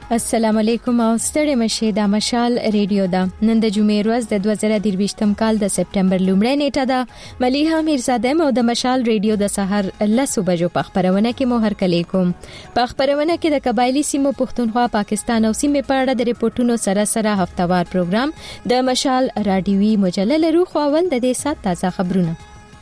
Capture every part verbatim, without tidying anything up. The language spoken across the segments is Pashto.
السلام علیکم او ستړي مشه د مشال ریډیو دا نن د جمعې ورځ د دوه زره درویشتم کال د سپټمبر لومړۍ نیټه ده ملیحه میرزاده مو د مشال ریډیو د سحر لسو بجو په خبرونه کې مو هرکلی کوم په خبرونه کې د قبایلی سیمو پښتونخوا پاکستان او سیمې په اړه د ریپورتونو سره سره هفتوار پروګرام د مشال رادیوي مجله لرو خو اول د دې سات تازه خبرونه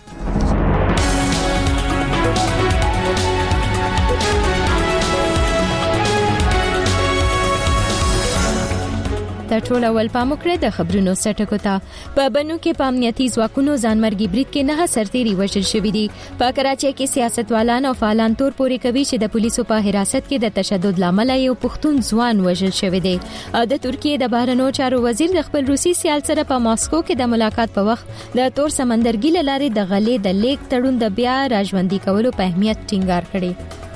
د ټول اول پاموکړه د خبرونو سټکو ته په بنو کې په امنیتي ځواکونو ځانمرګي برید کې نه سرتيري وژل شوې دي په کراچۍ کې سیاستوالان او فعالان تور پورې کوي چې د پولیسو په حراست کې د تشدد لامل یو پښتون ځوان وژل شوی دی د ترکیه د بهرنیو چارو وزیر د خپل روسي سیال سره په ماسکو کې د ملاقات په وخت د تور سمندرګي لارې د غلې د لیک تړون د بیا راژوندي کولو په اهمیت ټینګار کړی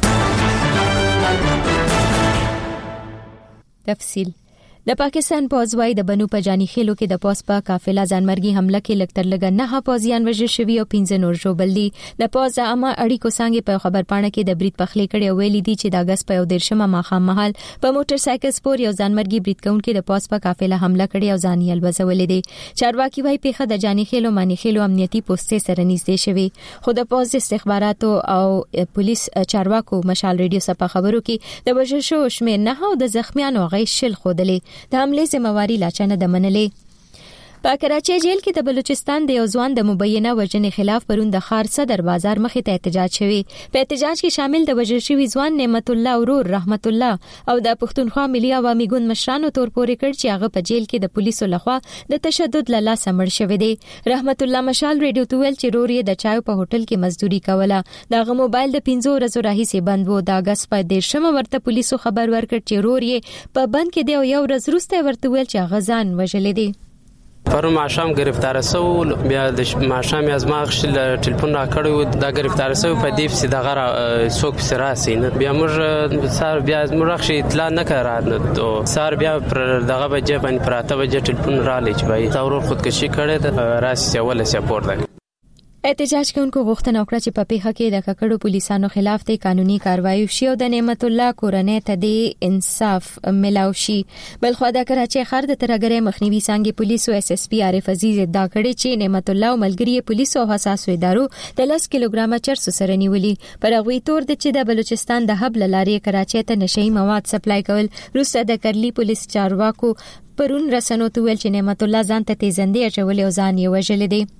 تفصیل د پاکستان پوځوي د بنو په جاني خېلو کې د پوس په قافله ځانمرګي حمله کې لکتر لګ نه پوځیان وژل شوی او پنځه نور ژوبل دي د پوز عامه اړیکو څنګه په خبر پاڼه کې د برید پخلی کړي ویلي دي چې د اگست په یو درشمه ماخام محل په موټر سایکل سپور یو ځانمرګي برید کوونکي د پوس په قافله حمله کړي او ځان یې لوځولې دي چارواکي وايي پیخه د جاني خېلو مانی خېلو امنیتي پوسټ سره نږدې شوی خو د پوز استخباراتو او پولیس چارواکو مشال ریډیو سره خبرو کې د وژل شو شمیر نه او د زخمیانو غي شل خودلې د حمله ذمہواری لاچنه د منلې په کراچۍ جیل کې د بلوچستان د یو ځوان د مبینه وژنې خلاف پرون د خار صدر بازار مخې ته احتجاج شوی په احتجاج کې شامل د وژل شوی ځوان نعمت الله اورور رحمت الله او د پښتونخوا ملي عوامي ګوند مشرانو تور پورې کړ چې هغه په جیل کې د پولیسو لخوا د تشدد له لاسه مړ شوی دی رحمت الله مشال ریډیو تویل چې روري د چایو په هوټل کې مزدوري کوله دغه موبایل د پنځو ورځو راهیسې بند وو د اگست په دیرشمه ورته پولیسو خبر ورکړ چې روري په بند کې دی او یو ورځ وروسته ورته ویل چې هغه ځان وژلې دی پرون ماشام گرفتار سو بیا د ماشام ازماغ شل ټلیفون را کړو دا گرفتار سو په دیپ سي دغه سوق سراسي بیا موږ سار بیا موږ شي اطلاع نه کړه نو سار بیا پر دغه بجې باندې پراته بجې ټلیفون را لچ بای تاور خودکشي کړه راسي ولا سپورت ده احتجاج کوونکو غوښتنه وکړه چې په پیښه کې د ککړو پولیسانو خلاف ته قانوني کاروایی وشي او د نعمت الله کورنۍ ته د انصاف ملاوي شي بلخو د کراچۍ ښار د ترګرې مخنیوي څنګه پولیسو اس اس پی عارف عزیز ادعا کړې چې نعمت الله او ملګری پولیسو حساسو ادارو د لس کیلوګرام چرس سره نیولي پر هغه تور د چې د بلوچستان د حب لارې کراچۍ ته نشئی مواد سپلای کول روسه د کرلی پولیس چارواکو پرون رسنو ته ویل چې نعمت الله ځان ته تیزندې اچولې او ځان یې وژلې دي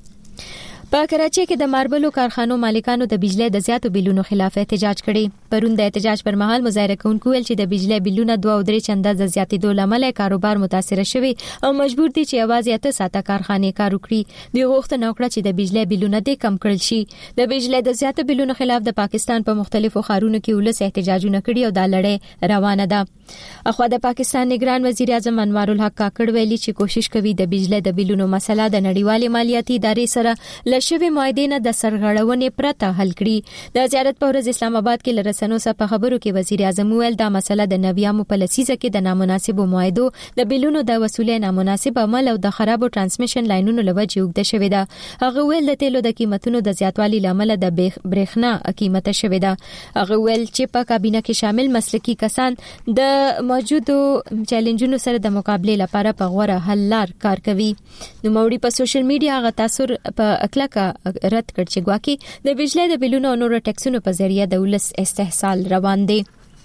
په کراچۍ کې د ماربلو کارخانو مالکانو د بجلی د زیاتو بیلونو خلاف احتجاج کړي پرون د احتجاج پر مهال مظاهره کوونکو ویل چې د بجلی بیلونه دوه او درې چنده د زیاتېدو لامل کاروبار متاثر شوی او مجبور دي چې یوازې اته ساعته کارخانې کار وکړي د غوښتنه وکړه چې د بجلی بیلونه د کم کړل شي د بجلی د زیاتو بیلونو خلاف د پاکستان په مختلفو ښارونو کې ولس احتجاجونه کړي او د لړۍ روانه ده اخو د پاکستان نگران وزیر اعظم انوار الحق کاکړ ویلي چې کوشش کوي د بجلی د بیلونو مسله د نړیوالې مالیاتي ادارې سره شوی معاهده د سرغړونې پرته حل کړي د زیارت په ورځ اسلام آباد کې لرسنو سره په خبرو کې وزیر اعظم ویل دا مسله د نویامو په لسیزه کې د نامناسبو معاهدو د بیلونو د وصولې نامناسب عمل او د خرابو ترانسمیشن لاینونو لوجه وګد شوې ده هغه ویل د تیلو د قیمتونو د زیاتوالي لامل د برېښنا قیمت شوې ده هغه ویل چې په کابینه کې شامل مسلکي کسان د موجودو چیلنجونو سره د مقابله لپاره په غوړه حل لار کار کوي نو موري په سوشل میډیا هغه تاثیر په اکلک رد کړ چې ګواکي د بجلی د بیلونو او نورو ټیکسونو په ذریعہ د ولس استحصال روان دي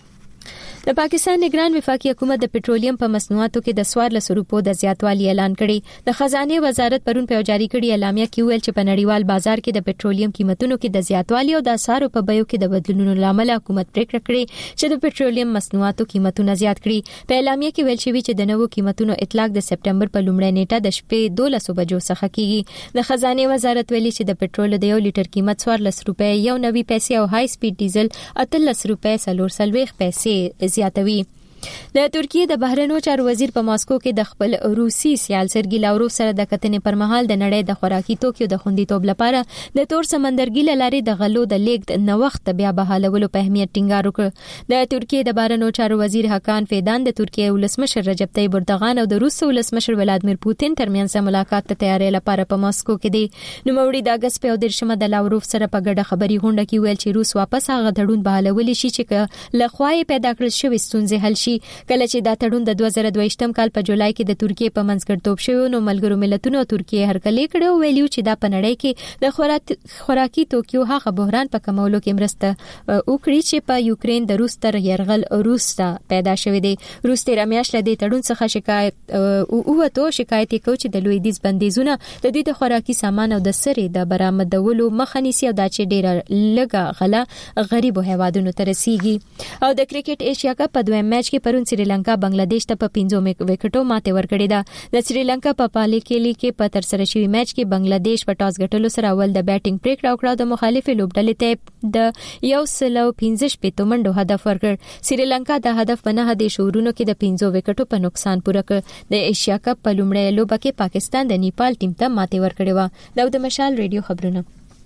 د پاکستان نگران وفاقي حکومت د پټرولیم په مصنوعاتو کې د سوار لس روپو د زیاتوالي اعلان کړي د خزانه وزارت پرون په جاری کړي اعلامیه کې ویل چې په نړیوال بازار کې د پټرولیم قیمتونو کې د زیاتوالي او د اسعارو په بیو کې د بدلونونو لامل حکومت پریکړه کړې چې د پټرولیم مصنوعاتو قیمتونه زیات کړي په اعلامیه کې ویل شوی چې د نوو قیمتونو اطلاق د سپټمبر په لومړۍ نیټه د شپې دولس بجو څخه کیږي د خزانه وزارت ویلي چې د پټرول د یو لیټر قیمت سوار لس روپۍ یو نوي پیسې او های سپیډ ډیزل اتلس روپۍ سلور سلويخ پیسې زیاتوي د ترکیه د بهرنیو چارو وزیر په ماسکو کې د خپل روسي سیال سرګي لاوروف سره د کتنې پر مهال د نړۍ د خوراکي توکیو د خوندیتوب لپاره د تور سمندرګي لارې د غلو د لیږد نوښت بیا بحالولو په اهمیت ټینګار وکړ د ترکیه د بهرنیو چارو وزیر حکان فیدان د ترکیه ولسمشر رجب طیب اردوغان او د روس ولسمشر ولادمیر پوتین ترمنځ ملاقات ته تیاری لپاره په ماسکو کې دي نو موري د اگست په درشمه د لاوروف سره په ګډه خبري غونډه کې ویل چې روس واپس هغه دړون بحالولې شي چې لخوای پیدا کړل شوی ستونزې حل شي. کله چې دا تړون د دوه زره دوه کال په جولای کې د ترکیه په منځګړیتوب شوی نو ملګرو ملتونو ترکیه هرکلی کړو ویلیو چې دا په نړۍ کې د خوراک خوراکي توکیو هغه بحران په کمولو کې مرسته وکړي چې په یوکرين د روس تر يرغل روسته پیدا شوی دی. روس تیر میاشت له تړون څخه شکایت او وته شکایت کوي چې د لویدیز بندیزونه د دې د خوراکي سامان او د سرې د برآمدولو مخه نیسي او دا چې ډیره لږه غله غریبو هیوادونو ته رسیږي. او د کرکټ ایشیا کپ په دویم میچ کې پرون سریلانکا بنگلاديش ته په پنځو وکټو ماته ورکړې ده. د سریلانکا په پالیکېلی کې په تر سره شوی میچ کې بنگلاديش په ټاس ګټلو سره اول د بیټینګ پریکړه وکړه د مخالفې لوبډلې ته د یو سلو پنځه شپږ منډو هدف ورکړ. سریلانکا د هدف په نه د شورونو کې د پنځو وکټو په نقصان پوره کړ. د ایشیا کپ په لومړۍ لوبه کې پاکستان د نیپال ټیم ته ماتې ورکړې و. دا د مشال ریډیو خبرونه.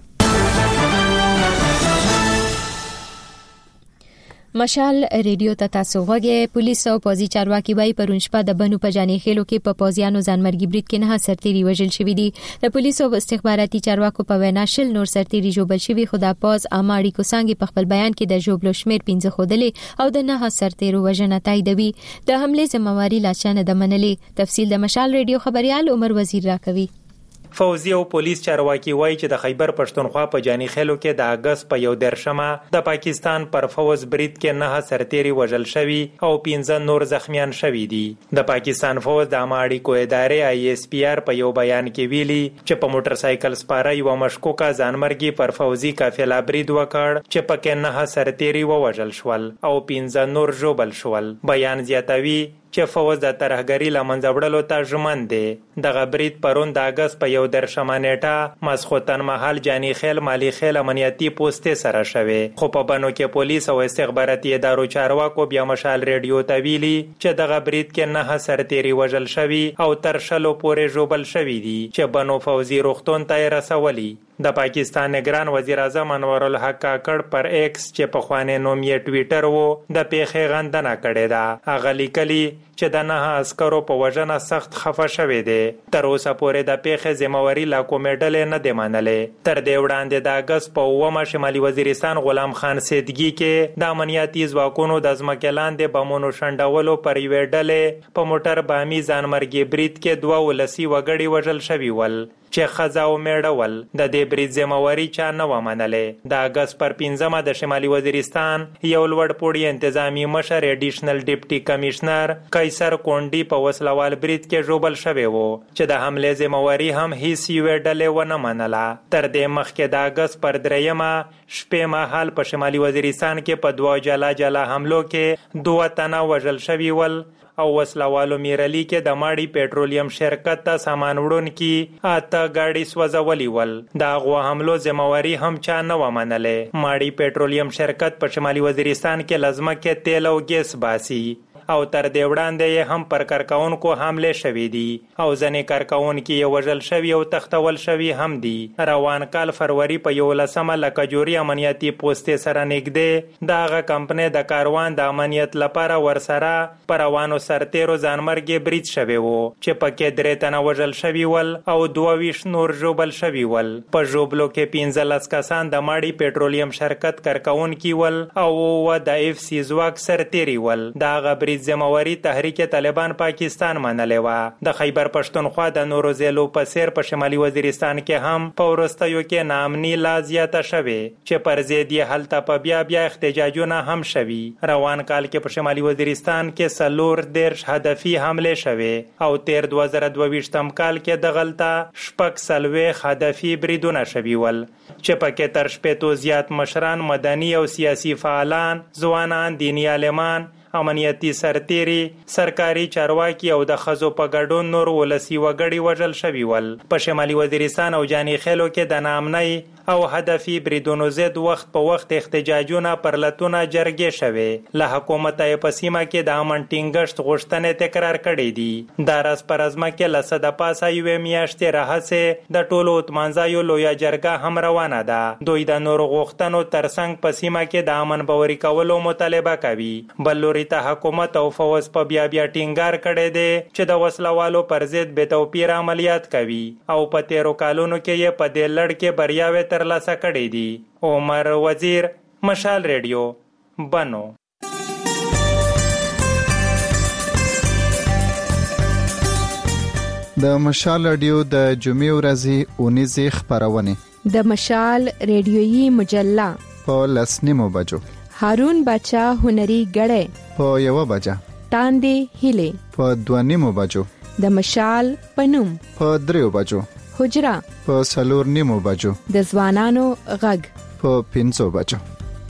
مشال ریډیو ته تاسو غوږی. پولیس او پوځي چارواکي وايي پرون شپه د بنو په جانې خېلو کې په پوځیانو ځانمرګي برید کې نه سرتيري وژل شوی دي. د پولیسو او استخباراتي چارواکو په وینا شل نور سرتيري جوړل شوی خو د پوز اماړي کوسانګي په خپل بیان کې د جوړلو شمیر پنځه خودلې او د نه سرتيرو وژنه تاییدوي. د حمله ذمہواری لا چانه د منلې. تفصیل د مشال ریډیو خبريال عمر وزیر راکوي. فوزي او پولیس چارواکي وایي چې د خیبر پښتونخوا په جاني خېلو کې د اگست په یو درشمه د پاکستان پر فوز برید کې نه سرتيري وژل شوی او پنځه نور زخمیان شوی دي. د پاکستان فوز د اماړي کو ادارې آی اس پی آر په یو بیان کې ویلي چې په موټر سایکل سپاره یو مشکوکه ځانمرګي پر فوزي قافله برید وکړ چې پکې نه سرتيري وژل شول او پنځه نور ژوبل شول. بیان زیاتوي چې فوز د ترهګری لمنځه وړلو ته ژمن دی. دغه برید پرون د اگست په یو درشمه نیټه مسخوتن محل جاني خیل مالی خیل امنیتي پوسټ سره شوه. خو په بنو کې پولیس او استخباراتي ادارو چارواکو بیا مشال ریډیو ته ویلي چې دغه برید کې نه سرتيري وژل شوی او تر شلو پورې ژوبل شوی دي چې بنو فوزي روغتون ته رسولي. د پاکستان نگران وزیر اعظم انور الحق کاکړ پر ایکس چې په خوانه نوم یې ټویټر وو د پیښې غندنه کړې ده. هغه لیکلي چې د نه عسکرو په وژنه سخت خفه شوی دی. تر اوسه پورې د پیښې ذمہواری لا کومې ډلې نه دی منلې. تر دې وړاندې د اگست په اوومه شمالي وزیرستان غلام خان سیدګي کې د امنیتي ځواکونو د ځمکې لاندې بمونو شنډولو پر یوې ډلې په موټر بامي ځانمرګي برید کې دوه ولسی وګړي وژل شوي ول چې خزا او میړه ول. د دې برید ذمہواری چا نه و منلې. د اگست پر پنځمه د شمالي وزیرستان یو لوړ پوړی انتظامی مشر ایډیشنل ډیپټي کمشنر قیصر کونډي په وسلوال برید کې ژوبل شوی وو چې د حمله ذمہواری هم هیڅ یو ډلې و نه منله. تر دې مخکې د اگست پر دریمه شپې مهال په شمالي وزیرستان کې په دوه جلا جلا حملو کې دوه تنه وژل شوي ول او وسلوالو میرلی کې د ماړی پېټرولیم شرکت ته سامان وړونکي اته گاډي سوځولي ول. دا غو حملو ذمہواری هم چا نه و منلې. ماړی پېټرولیم شرکت په شمالي وزیرستان کې لازمه کې تیل او ګیس باسي او تر دې وړاندې هم پر کارکونکو حمله شوې دي او ځنې کارکونکو یې وژل شوي او تختول شوي هم دي. روان کال فروری په یو لسمه لکجوري امنیتي پوسټ سره نږدې دغه کمپنۍ د کاروان د امنیت لپاره ورسره پر روانو سرتیرو ځانمرګي برید شوی وو چې پکې درې تنه وژل شوي ول او دوه ویش نور ژوبل شوي ول. په ژوبلو کې پنځلس کسان د ماړی پېټرولیم شرکت کارکونکي ول او و د اف سی ځواک سرتیري ول. دغه برید ذمہواری تحریک طالبان پاکستان منلې و. د خیبر پښتونخوا د نورو ضلعو په څیر په شمالي وزیرستان کې هم په وروستیو کې ناامني لا زیاته شوې چې پر ضد یې هلته په بیا بیا احتجاجونه هم شوي. روان کال کې په شمالي وزیرستان کې څلور دېرش هدفي حمله شوې او تیر دوه زره دوه ویشتم کال کې دغلته شپږ څلوېښت هدفي بریدونه شوي ول چې پکې تر شپېتو زیات مشران، مدني او سیاسي فعالان، ځوانان، دیني عالمان، امنیتي سرتيري، سرکاري چارواکي او د خزو په ګډون نور ولسی وګړي وژل شوي ول. په شمالي وزیرستان او جاني خېلو کې د ناامنۍ او هدفي بریدونو ضد وخت په وخت احتجاجونه پر لتونه جرګې شوي. له حکومت یې په سیمه کې د امن ټینګښت غوښتنې تکرار کړې دي. د راز پر ازمه کې لسه د پاسه یوې میاشتې راهسې د ټولو اتمانځایو لویه جرګه هم روانه ده. دوی د نورو غوښتنو ترڅنګ په سیمه کې د امن باوري کولو مطالبه کوي. بل لوري ته حکومت او فوز په بیا بیا ټینګار کړی دی چې د وسلوالو پر ضد بې توپیر عملیات کوي او په تیرو کالونو کې یې په دې لړ کې بریاوې ترلاسه کړې دي. عمر وزیر، مشال ریډیو، بنو. د مشال رادیو د جمعې ورځې اونیزې خبرونه، د مشال ریډیویي مجله په لسنیمو بجو، هارون بچا هنري غړې په یو بجه، تاندې هیله په دوانیمو بجو، د مشال پنوم په دریو بجو، حجرا په سلور نیمو بجو، د ځوانانو غږ په پنځو بجو.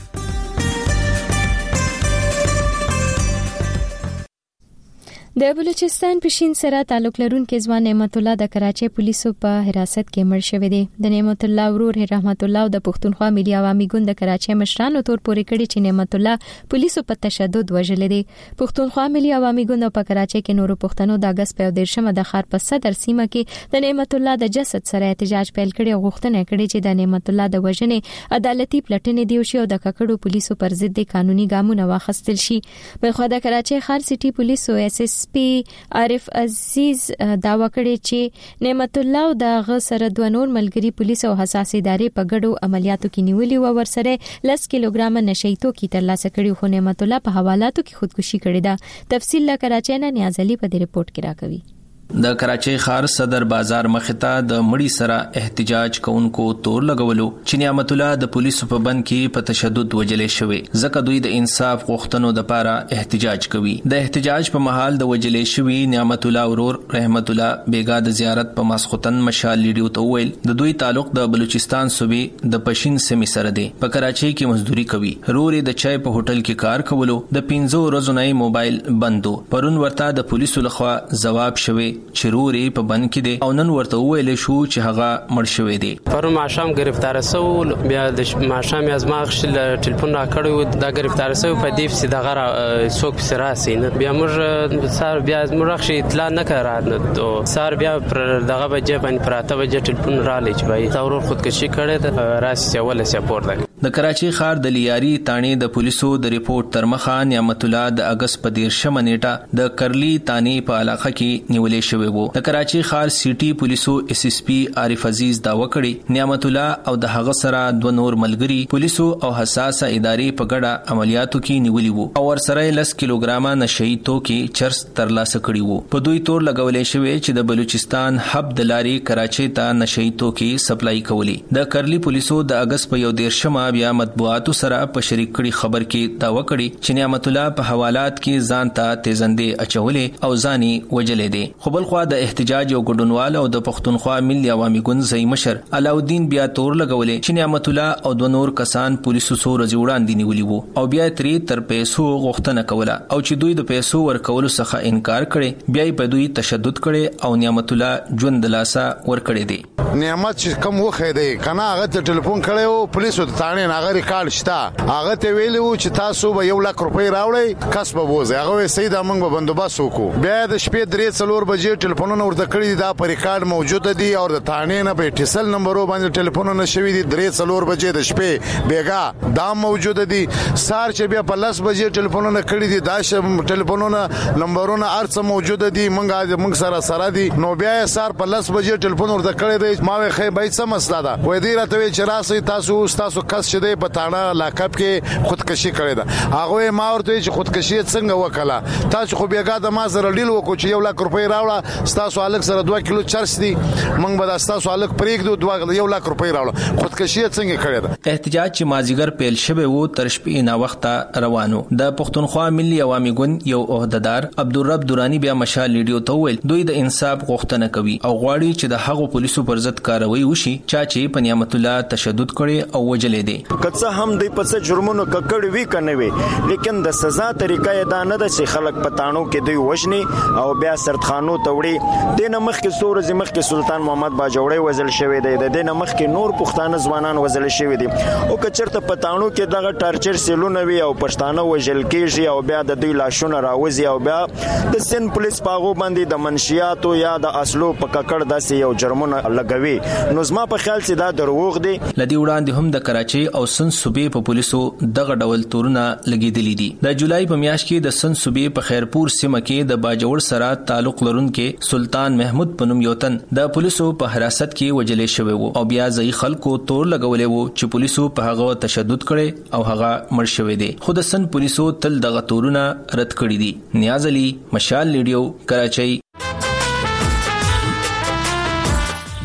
د بلوچستان پښین سره تعلق لرونکي ځوان نعمت الله د کراچۍ پولیسو په حراست کې مړ شوی دی. د نعمت الله ورور رحمت الله د پښتونخوا ملي عوامي ګوند د کراچۍ مشرانو تور پورې کړي چې نعمت الله پولیسو په تشدد وژل دي. پښتونخوا ملي عوامي ګوند په کراچۍ کې نورو پښتنو د اگست په دیرشمه د ښار په صدر سیمه کې د نعمت الله د جسد سره احتجاج پیل کړي او غوښتنه کړې چې د نعمت الله د وژنې عدالتي پلټنې دی شي او د ککړو پولیسو پر ضد قانوني ګامونه واخیستل شي. بلخو د کراچۍ ښار سټي پولیسو اس اس پی عارف عزیز داوا کړی چې نعمت الله او د غ سره دوه نور ملګری پولیس او حساس ادارې په ګډو عملیاتو کې نیولي او ورسره لس کیلوګرام نشئی توکي ترلاسه کړي خو نعمت الله په حوالاتو کې خودکشي کړې ده. تفصیل لا کراچۍ نه نیاز علي په دې رپورت کې راکوي. د کراچۍ ښار صدر بازار مخته د مړی سره احتجاج کوونکو تور لګولو چې نعمت الله د پولیسو په بند کې په تشدد وجلې شوی ځکه دوی د انصاف غوښتنو د لپاره احتجاج کوي. د احتجاج په محل د وجلې شوی نعمت الله ورور رحمت الله بیګا د زیارت په ماسختن مشال لیډیو ته ویل د دوی تعلق د بلوچستان صوبې د پښین سیمې سره دی. په کراچۍ کې مزدوري کوي. روري د چای په هوټل کې کار کولو د پنځو ورځو نه موبایل بندو. پرون ورته د پولیسو لخوا جواب شوی چروري په بند کې دي او نن ورته ویل شو چې هغه مړ شوی دی. پرون ماشام گرفتار سو بیا د ماشام ازماغ شل ټلیفون را کړو دا گرفتار سو په دیف سي دغه سوق سراسي بیا موږ سار بیا موږ شي اطلاع نه کړه نو سار بیا پر دغه بجې باندې پراته بجې ټلیفون را لچ بای تاور خودکشي کړي د راسي ولا سپورت ده. د کراچۍ ښار د لیاري تانی د پولیسو د ریپورت تر مخه نعمت الله د اگست په دیرشمه نیټه د کرلی تانی په علاقه کې نیولې شوی وو. د کراچۍ ښار سیټي پولیسو اس اس پی عارف عزیز داوا کړی نعمت الله او د هغه سره دوه نور ملګری پولیسو او حساسه ادارې په ګډه عملیاتو کې نیولې وو او ورسره لس کیلوګرام نشئی توکي چرس ترلاسه کړي وو. په دوی تور لګولې شوی چې د بلوچستان حب د لاري کراچۍ ته نشئی توکي سپلای کولی. د کرلی پولیسو د اگست په یو دیرشمه بیا مطبوعاتو سره په شریک کړي خبر کې داوا کړی چې نعمت الله په حوالات کې ځان ته تیزندې اچولې او ځاني وجلې دي. خو بل خو د احتجاج او ګډونوال او د پښتونخوا ملي عوامي ګوند ځای مشر علاؤالدین بیا تور لګولې چې نعمت الله او دوه نور کسان پولیسو سره وړاندې نیولي وو او بیا ترې تر پیسو غوښتنه کوله او چې دوی د پیسو ورکولو څخه انکار کړي بیا په دوی تشدد کړي او نعمت الله ژوند دلاسا ور کړی دی. نعمت چې کوم وخت دی کنه هغه ته ټلیفون کړو پولیسو ته تانه هغه ریکارډ شته هغه ته ویلو چې تاسو به یو لک روپۍ راوړئ کس به بوزي هغه سید موږ به بندوبست وکړو. بیا د شپې درې څلور بجې ټلیفونونه ورته کړی دا په ریکارډ موجود دي او د تانه نه په اتصال نمبرو باندې ټلیفونونه شوي دي درې څلور بجې د شپې بیګا دا موجود دي. سار چې بیا په لس بجې ټلیفونونه کړی دي دا ش ټلیفونونه نمبرونه ارڅ موجود دي موږ موږ سره سره دي. نو بیا سار په لس بجې ټلیفون ورته کړی دی ما وی خې بای څه مسله ده وې دی راته چې راسي تاسو تاسو کس چې دی په تاڼه لاکب کې خودکشي کړې ده هغه ما ورته چې خودکشي څنګه وکړه تاسو خو بیګا د ما سره ډیل وکړو چې یو لک روپۍ راوړه تاسو الګ سره دوه کیلو چرس دي موږ به تاسو الګ پریږدو دوه یو لک روپۍ راوړه خودکشي څنګه کړې ده. احتجاج چې مازیګر پیل شوی وو تر شپې نا وخته روانو. د پښتونخوا ملي عوامي ګوند یو عہدیدار عبدالرب دورانی بیا مشال لیډیو ته ویل دوی د انصاف غوښتنه کوي او غواړي چې د هغو پولیسو پر ضد کاروي وشي چا چې په نعمت الله تشدد کړي او وجلې دي. کڅه هم د پڅ جرمونو ککړ وی کنه وی لیکن د سزا طریقه یې دا نه ده چې خلک پتاڼو کې دوی وژني او بیا سردخانو توړي. د نمخ کې سور زمخ کې سلطان محمد باجوړی وزل شوی دی د نمخ کې نور پښتانه ځوانان وزل شوی دي او کچرته پتاڼو کې دغه ټارچر سیلونه وی او پښتانه وژل کېږي او بیا د دوی لاشونه راوځي او بیا د سن پولیس پاغو باندې د منشیاتو یا د اصلو په ککړ داسې یو جرمونه لګوي. نو زما په خیال چې دا دروغ دی. لدی وړاندې هم د کراچۍ او سن صوبې په پولیسو دغه ډول تورونه لګیدلې دي. د جولای په میاشت کې د سن صوبې په خیرپور سیمه کې د باجوړ سره تعلق لرونکي سلطان محمود پنوم یوتن د پولیسو په حراست کې وجلې شوی وو او بیا ځای خلکو تور لګولې وو چې پولیسو په هغه تشدد کړي او هغه مړ شوی دی. خو د سن پولیسو تل دغه تورونه رد کړی دي. نیاز علي مشال لیډیو کراچۍ.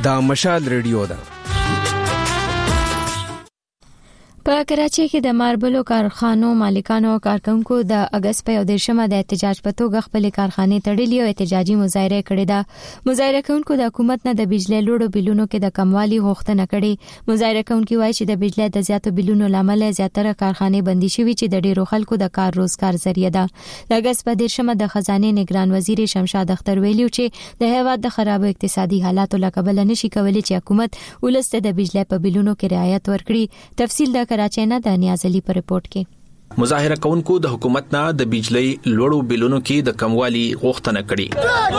دا مشال ریډیو ده. په کراچۍ کې د ماربلو کارخانو مالکانو او کارکونکو د اگست په یوه د احتجاج په توګه خپل کارخانې تړلې او احتجاجي مظاهره کړې ده. مظاهره کوونکو د حکومت نه د بجلی لوړو بلونو کې د کموالي غوښتنه کړې. مظاهره کوونکو وایي چې د بجلی د زیاتو بلونو لامل زیاتره کارخانې بندي شوي چې د ډیرو خلکو د کار روزګار ذریعہ ده. د اگست په دیرشمه د خزانه نگران وزیر شمشاد اختر ویلي چې د هیواد د خراب اقتصادي حالاتو لکبل نشي کولای چې حکومت ولست د بجلی په بلونو کې رعایت ورکړي. تفصیل د کراچۍ نه د نیاز علي په رپورت کې. مظاهره کوونکو د حکومت نه د بجلی لوړو بلونو کې د کموالي غوښتنه کړې.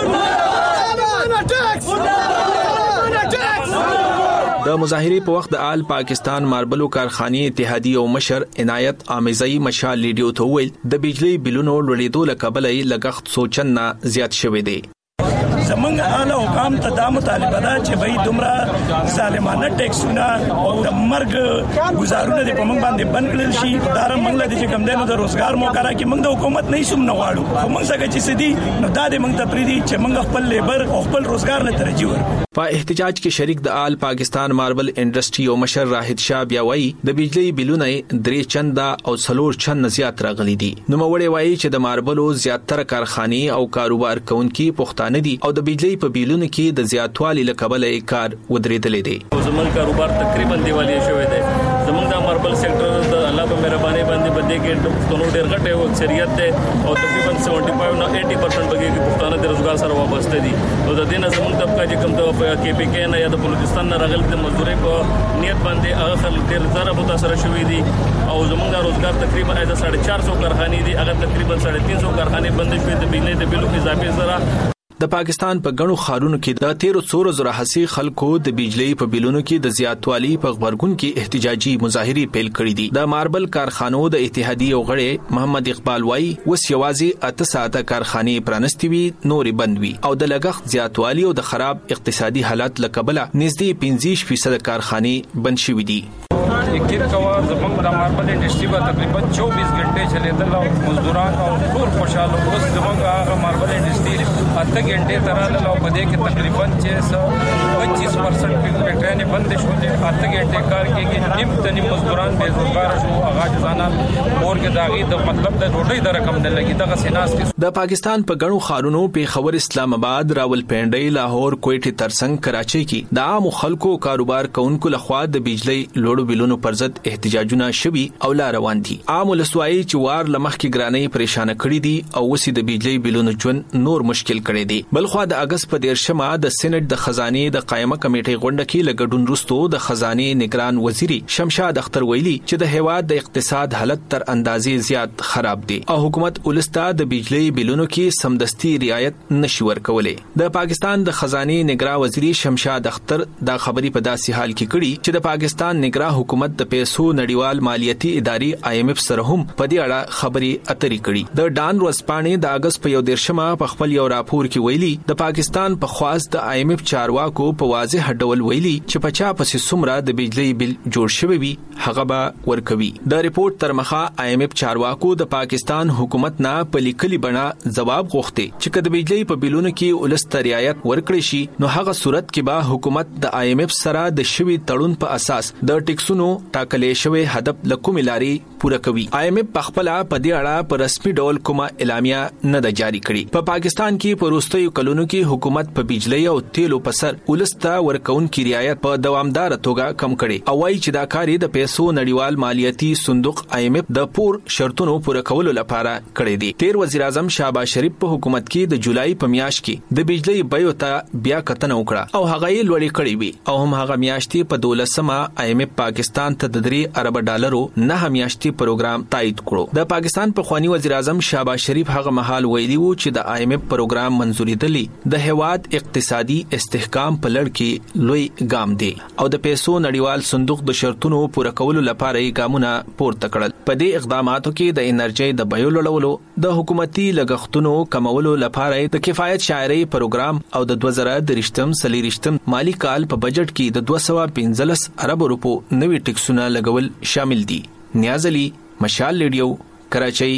د مظاهره په وخت د آل پاکستان ماربلو کارخانې اتحادیې او مشر عنایت امیزی مشال ریډیو ته ویل د بجلی بلونو لوړېدو لکبل لګښت سوچن نه زیات شوی دی. زمونږ اعلی حکام ته دا مطالبه ده چې به دومره ظالمانه ټیکسونه او د مرګ گزارونه د پمن باندې بند کړل شي. دا موږ له دې کوم دنو د روزګار موقع راکې موږ د حکومت نه سم نه واړو. موږ څنګه چې سدي نو دا د موږ ته پریدي چې موږ خپل لیبر او خپل روزګار له ترجیح ورکړو. په احتجاج کې شریک د آل پاکستان ماربل انډستری او مشر راحت شاه بیا وایي د بجلی بلونه درې چنده او څلور چنده زیات راغلي دي. نو موري وایي چې د ماربلو زیاتره کارخانې او کاروبار کوونکي پښتانه دي او د بجلی په بلونو کې د زیاتوالي لکبل کار ودرېدلې دي. زموږ کاروبار تقریبا دیوالیه شوی دی. زموږ د ماربل سېکټر د الله په مهرباني باندې بده کې پښتون ډېر غټه او اکثریت ده او تقریبا پچهتر نه اسی پرسنټ بګي کې پښتانه د روزګار سره وابسته دي. او د دې نه زموږ طبقه چې کوم د کې پی کې نه یا د بلوچستان نه راغلي د مزدوري په نیت باندې هغه خلک ډېر زره متاثر شوي دي. او زموږ د روزګار تقریبا د چارلس سو کارخانې دي، هغه تقریبا تین سو کارخانې بند شوې د بجلی د بلو اضافي سره. د پاکستان په غنو خارونو کې د تیرو څورو زره حسي خلکو د بجلی په بلونو کې د زیاتوالي په خبرګون کې احتجاجي مظاهره پیل کړې دي. د ماربل کارخانو د اتحادیې او غړي محمد اقبال وای وس یوازې اته ساعته کارخانې پرانستې وي، نورې بند وي او د لګښت زیاتوالي او د خراب اقتصادي حالت لکبله نږدې پنځه فیصد کارخانې بند شوې دي. یقین کوا زمونږ د ماربل انډستری په تقریبا چوبیس غنټې چلیدل او مزدوران او ټول خوشاله اوس زمونږ هغه ماربل انډستری اته غنټې تراله او په دې کې تقریبا چې سو پچیس پرسنټ فیکټري بند شو دي. اته غنټې کار کې نیم تنی مزدوران بے روزګار شو. هغه ځانا اور کې داغي د مطلب د ډوډۍ د رقم نه لګي دغه سیناس کې. د پاکستان په غنو خارونو په خبر اسلام آباد، راولپنډي، لاهور، کوټه ترڅنګ کراچۍ کې د عام خلکو کاروبار کوونکو لخوا د بجلی لوړو بلونو پر ضد احتجاجونه شوي او لا روان دي. عام ولسوای چې وار لمخ کې ګرانۍ پریشان کړي دي او وسی د بجلی بلونو ژوند نور مشکل کړي دي. بلخوا د اگست په دیرشمه د سېنات د خزانه د قائمه کمیټې غونډه کې لګډون رستو د خزانه نگران وزیر شمشاد اختر ویلي چې د هیواد د اقتصاد حالت تر اندازې زیات خراب دي او حکومت ولستا د بجلی بلونو کې سمدستي رعایت نشي ورکولای. د پاکستان د خزانه نگران وزیر شمشاد اختر دا خبري په داسې حال کې کړي چې د پاکستان نگران حکومت د پیسو نړیوال مالیاتي ادارې آی ایم ایف سره هم په دې اړه خبري اترې کړي. د ډان ورځپاڼې د اگست په یو دیرشمه په خپل یو راپور کې ویلي د پاکستان په خواست د آی ایم ایف چارواکو په واضح ډول ویلي چې په چا پسې سمره د بجلی بل جوړ شوی وي هغه به ورکوي. د ریپورت تر مخه آی ایم ایف چارواکو د پاکستان حکومت نه په لیکلي بڼه ځواب غوښتي چې کله بجلی په بلونو کې ولست رعایت ورکړي شي نو هغه صورت کې به حکومت د آی ایم ایف سره د شوی تړون په اساس د ټیکسونو ټاکلې شوی هدف لکوم لاري پوره کوي. آی ایم ایف په خپل په دې اړه په رسمي ډول کومه اعلامیه نه ده جاری کړې. په پاکستان کې په وروستیو کلونو کې حکومت په بجلی او تیلو په سر ولستا ورکون کی رعایت په دوامدار توګه کم کړي او وايي چې دا کاری د پیسو نړیوال مالیاتي صندوق آی ایم ایف د پور شرطونو پوره کولو لپاره کړی دی. تیر وزیر اعظم شهباز شریف په حکومت کې د جولای په میاشت کې د بجلی بیو ته بیا کتنه وکړه او هغه یې لوړې کړې وي او هم هغه میاشتې په دولسمه آی ایم ایف پاکستان ته د درې ارب ډالرو نه میاشتې پروګرام تایید کړو. د پاکستان په خوانی وزیر اعظم شهباز شریف هغه مهال ویلي وو چې د آی ایم ایف پروګرام منزوري دلی د هواد اقتصادي استحکام په لړ کې لوی ګام دی او د پیسو نړیوال صندوق د شرطونو پوره کولو لپاره یې ګامونه پورته کړل. په دې اقداماتو کې د انرژي د بیو لوړولو، د حکومتي لګښتونو کمولو لپاره د کفایت شاعري پروګرام او د دوه زره درشتم سلیریشتم مالی کال په بجټ کې د دوه سوه پنځلس ارب روپو نوي ټیکسونه لګول شامل دي. نیاز علي، مشال ریډیو، کراچۍ.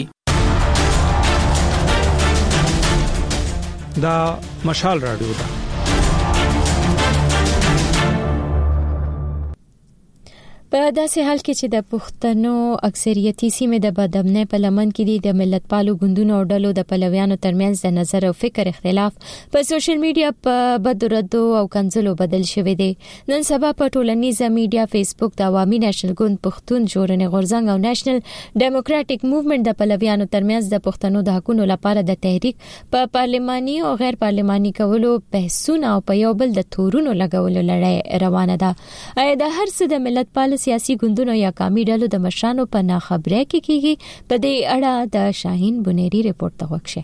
دا مشال رادیو ده. په داسې حال کې چې د پښتنو اکثریتي سیمې د بدامنۍ په لمن کې دي د ملتپالو ګوندونو او ډلو د پلویانو ترمنځ د نظر او فکر اختلاف په سوشل میډیا په بدردو او کنځلو بدل شوی دی. نن سبا په ټولنیزه میډیا فیسبوک د عوامي نېشنل ګوند پښتون ژغورنې غورځنګ او نېشنل ډیموکراټک موومېنټ د پلویانو ترمنځ د پښتنو د حقوقو لپاره د تحریک په پارلماني او غیر پارلماني کولو بحثونه او په یو بل د تورونو لګولو لړۍ روانه ده. ایا د هر څه د ملتپال سیاسي ګوندونو یا قومي ډلو د مشرانو په ناخبرۍ کې کیږي؟ په دې اړه د شاهین بنيري ریپورت ته وکړئ.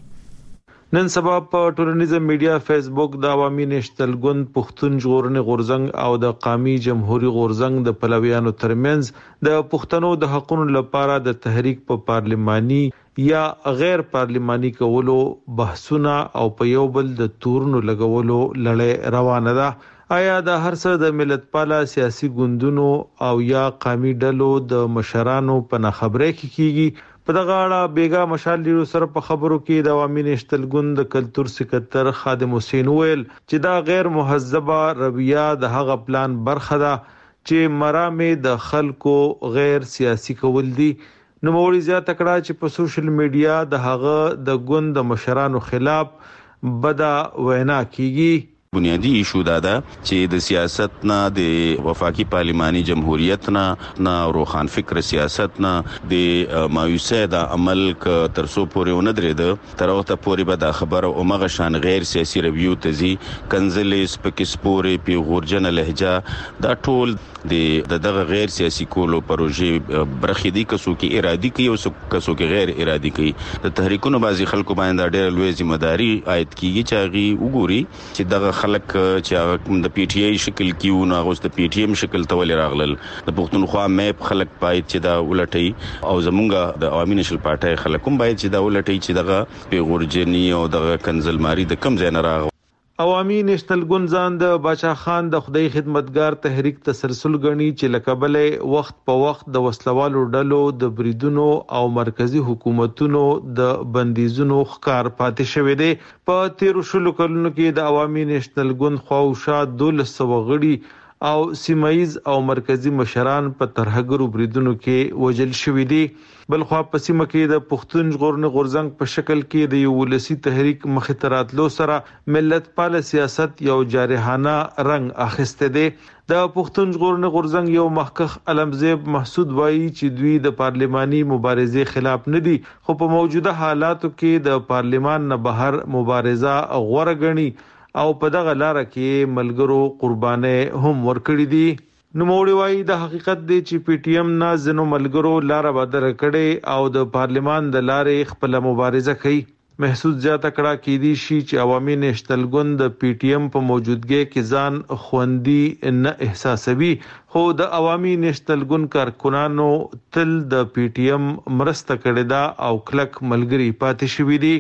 نن سبا په ټولنیزه میډیا فیسبوک د عوامي نېشنل ګوند پښتون ژغورنې غورځنګ او د قومي جمهوریت غورځنګ د پلویانو ترمنځ د پښتنو د حقوقو لپاره د تحریک په پارلماني یا غیر پارلماني کولو بحثونه او په یو بل د تورونو لګولو لړۍ روانه ده. آیا د هر څه د ملتپاله سیاسي ګوندونو او یا قومي ډلو د مشرانو په ناخبرۍ کې کیږي؟ په دغه اړه بیګا مشال ډیرو سره په خبرو کې د عوامي نېشنل ګوند د کلتور سکرټر خادم حسین ویل چې دا غیر مهذبه رویه د هغه پلان برخه ده چې مرامه د خلکو غیر سیاسي کول دي. نو موري زیاته کړه چې په سوشل میډیا د هغه د ګوند د مشرانو خلاف بدا وینا کیږي. بنیادی ایشو دا ده چې د سیاست نه د وفاقي پارلماني جمهوریت نه نه روخان فکر سیاست نه د مایوسه د عمل ک ترسو پورې ونه درېده تر وخت پورې به د خبر او مغه شان غیر سیاسي ریویو تزي کنزلې سپکسپوري پی غورجن لهجه دا ټول د دغه غیر سیاسي کولو پروژې برخې دي کسو کې ارادي کوي او کسو کې غیر ارادي کوي. د تحریکونو بازي خلکو باندې ډېر لوی ځمېداري عاید کیږي چې غي وګوري چې دغه خلک چې د پی ټی آی شکل کیو نه غوښ د پی ټی ایم شکل تول راغلل د پښتونخوا میپ خلک پای چې دا ولټي او زمونږ د عوامي نېشنل پارټي خلکوم باید چې دا ولټي چې دغه پیغورجنی او دغه کنزلماری د کم ځای نه راغ. عوامي نېشنل ګوند ځان د باچا خان د خدای خدمتګار تحریک تسلسل غني چې لکبلې وخت په وخت د وسلوالو ډلو د بریدونو او مرکزی حکومتونو د بندیزونو ښکار پاتې شوې دي. په تیرو شلو کلونو کې د عوامي نېشنل ګوند خواوشا دولس سوه غړي او سیمایز او مرکزی مشران په ترهګرو بریدونو کې وجل شوې دي. بل خو په سیمه کې د پښتون ژغورنې غورځنګ په شکل کې د یو ولسی تحریک مخې ته راتلو سره ملتپال سیاست یو جارحانه رنګ اخیسته دي. د پښتون ژغورنې غورځنګ یو مخکخ علمزیب محسود وایي چې دوی د پارلماني مبارزې خلاف نه دي خو په موجوده حالاتو کې د پارلمان نه بهر مبارزه غوړه غني او په دغه لار کې ملګرو قربانې هم ورکړي دي. نو موري وایي د حقیقت دی چې پی ټی ایم نه زنو ملګرو لار بدر کړي او د پارلمان د لارې خپل مبارزه کوي. محسوس زیاته کړه کې دي شي چې عوامي نېشنل ګوند د پی ټی ایم په موجودګۍ کې ځان خوندي نه احساسوي خو د عوامي نېشنل ګوند کارکونانو تل د پی ټی ایم مرسته کړې ده او کلک ملګری پاتې شوی دي.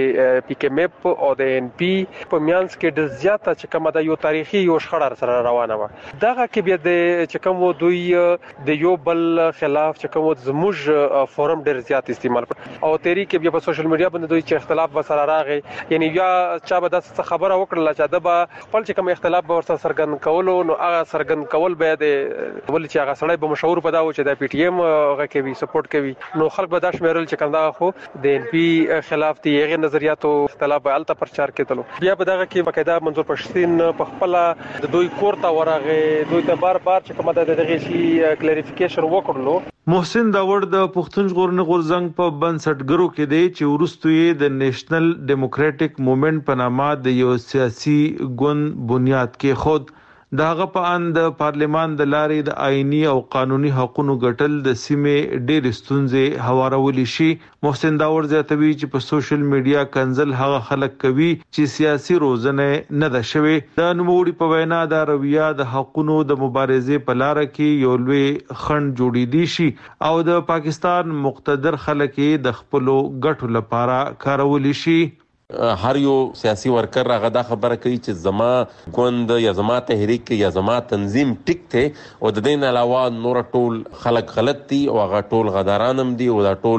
د پی کې میپ او د ان پی په میانس کې د زیاته چې کومه د یو تاریخي یو شخړه سره روانه و دغه کې بیا د چې کوم دوی د یو بل خلاف چې کوم زموږ فورم ډیر زیات استعمال او تیری کې بیا په سوشل میډیا باندې دوی چې اختلاف وسره راغی یعنی بیا چا به د خبره وکړه چې د خپل چې کوم اختلاف به ورسره سرګن کولو نو هغه سرګن کول به د ول چې هغه سړی به مشهور پدا و چې د پی ټی ایم هغه کوي سپورټ کوي نو خلک به داش مېرل چې کنده خو د ان پی خلاف دی هغه نظریاتو اختلاف به الته پرچار کېدلو بیا په دغه کې باقاعده منظور پښتين په خپل د دوی کورته ورغه دوی ته بار بار چې کومه د دغه شي کلیریفیکیشن وکړلو. محسن داور د پښتون ژغورنې غورځنګ په بنسټګرو کې دی چې ورستو یې د نېشنل ډیموکراټک موومېنټ په نامه د یو سیاسي ګوند بنیاد کې خود داغه په اند پارلمان د لارې د آئینی او قانوني حقوقو ګټل د سیمې ډېر ستونزې هوارول شي. محسن داور زیاتوي چې په سوشل میډیا کنزل هغه خلک کوي چې سیاسي روزنه نه ده شوی. د نوموړي په وینا دا رویه د حقوقو د مبارزې په لار کې یو لوی خنډ جوړې دي شي او د پاکستان مقتدر خلک د خپل ګټو لپاره کارول شي. هر یو سیاسي ورکر هغه دا خبره کوي چې زما ګوند یا زما تحریک یا زما تنظیم ټیک ته او د دین علاوه نور ټول خلک غلط دي او هغه ټول غدارانم دي او دا ټول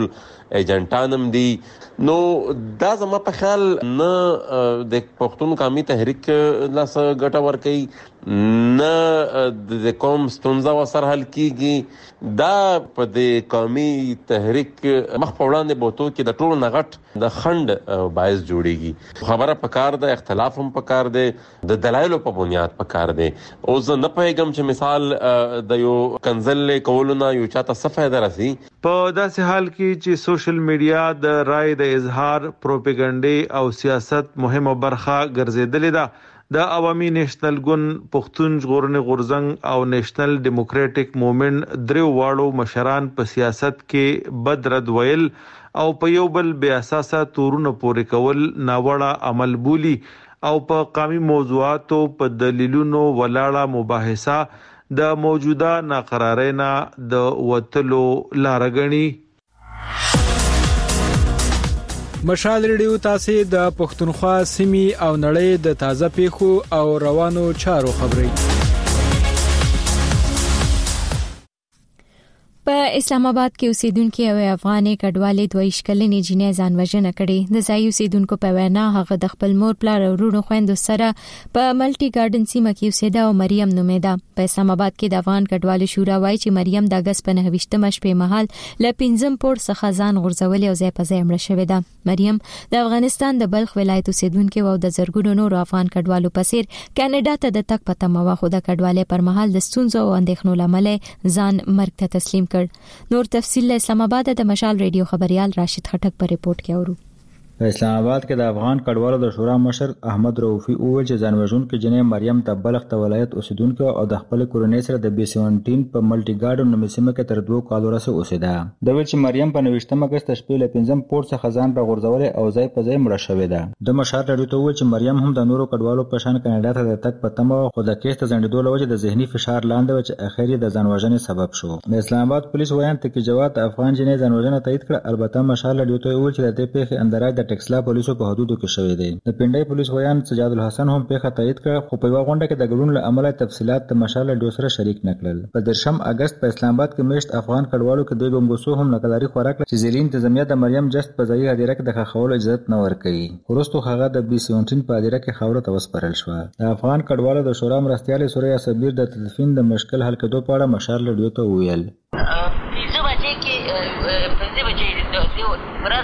ایجنټانم دي. نو دا زما په خیال نه د پښتون قومي تحریک لاس ګټه ور کوي نه د قوم ستونزه وسر حل کیږي. دا په د قومي تحریک مخ په وړاندې بوتو کې د ټولو نغټ د خند باعث جوړیږي. خبره پکار ده، اختلاف هم پکار ده، د دلایلو په بنیاد پکار ده. او زه نه پوهیږم چې مثال د یو کنزل کولو نه یو چاته څه فایده راسي. په داسې حال کې چې سوشل میډیا د رائے د اظهار، پروپاګاندا او سیاست مهمه برخه ګرځیدلې ده. د عوامي نېشنل ګوند، پښتون ژغورنې غورځنګ او نېشنل ډیموکراټک موومېنټ دریو واړو مشران په سیاست کې بد رد ویل او په یو بل بې اساسه تورونه پورې کول ناوړه عمل بولي او په قومي موضوعاتو په دلیلونو ولاړه مباحثه د موجوده ناقرارۍ نه د وتلو لار غني. مشال ریډیو تاسو د پښتونخوا سیمې او نړۍ د تازه پیښو او روانو چارو خبري. په اسلام آباد کې اوسیدونکو او افغاني کډوالې دوه اشکلنې جنې ځان وژنه کړې. د ځای اوسیدونکو په وینا هغه د خپل مور پلار او ورونو خويندو سره په ملټي ګارډن سیمه کې اوسېده او مریم نومېده. په اسلام آباد کې د افغان کډوالو شورا وایي چې مریم د اگست په نهه ویشتمه شپې مهال له پنځم پور څخه ځان غورځولې او ځای په ځای مړه شوې ده. مریم د افغانستان د بلخ ولایت اوسیدونکو او د زرګونو نورو افغان کډوالو په څیر کاناډا ته د تګ په تمه و، خو د کډوالۍ پر مهال د ستونزو او اندېښنو لامل ځان مرګ ته تسلیم کړ. نور تفصیل اسلام آباد د مشال ریډیو خبريال راشد خټک په ریپورت کې اورو. په اسلام آباد کې د افغان کډوالو د شورا مشر احمد رؤفي وویل چې ځانوژونکو جنې مریم د بلخ د ولایت اوسیدونکو او د خپل کورنۍ سره د بي سیونټین په ملټي ګارډن نومې سیمه کې تر دوه کالو راځي اوسېده. د ویل چې مریم په نوښتمه اگست شپې له پنځم پورت څخه ځان را غورځولې او ځای په ځای مړه شوې ده. د مشال رادیو ته وویل چې مریم هم د نورو کډوالو په شان کاناډا ته د تګ په تمه خو د کیس ته ځنډېدو له وجې د ذهني فشار لاندې و چې اخر یې د ځانوژنې سبب شو. د اسلام آباد پولیس وایي چې جواد د افغان جنې ځانوژنه تایید کړه. البته مشال رادیو ته وویل چې د دې پیښې اندراج د ټکسلا پولیسو په حدودو کې شوې دي. د پنډای پولیس وایي سجاد الحسن هم پیښه تایید کړه، خو په یو غونډه کې د ګډون له امله تفصيلات د مشال رادیو سره شریک نکړل. په درشم اگست په اسلام آباد کې مشت افغان کډوالو کې د ګمګوسو هم نقداري خوراک چې زیرین انتظامیه د مریم جست په ځای هدیره کې د خښولو اجازه نه ورکړي. ورستو هغه د بي سیونټین په هدیره کې خاور ته وسپارل شو. د افغان کډوالو د شورا مرستيال سوریا صبیر د تدفین د مشکل حل کېدو په اړه مشال رادیو ته ویل. پنځه بجې کې پنځه بجې د ورځ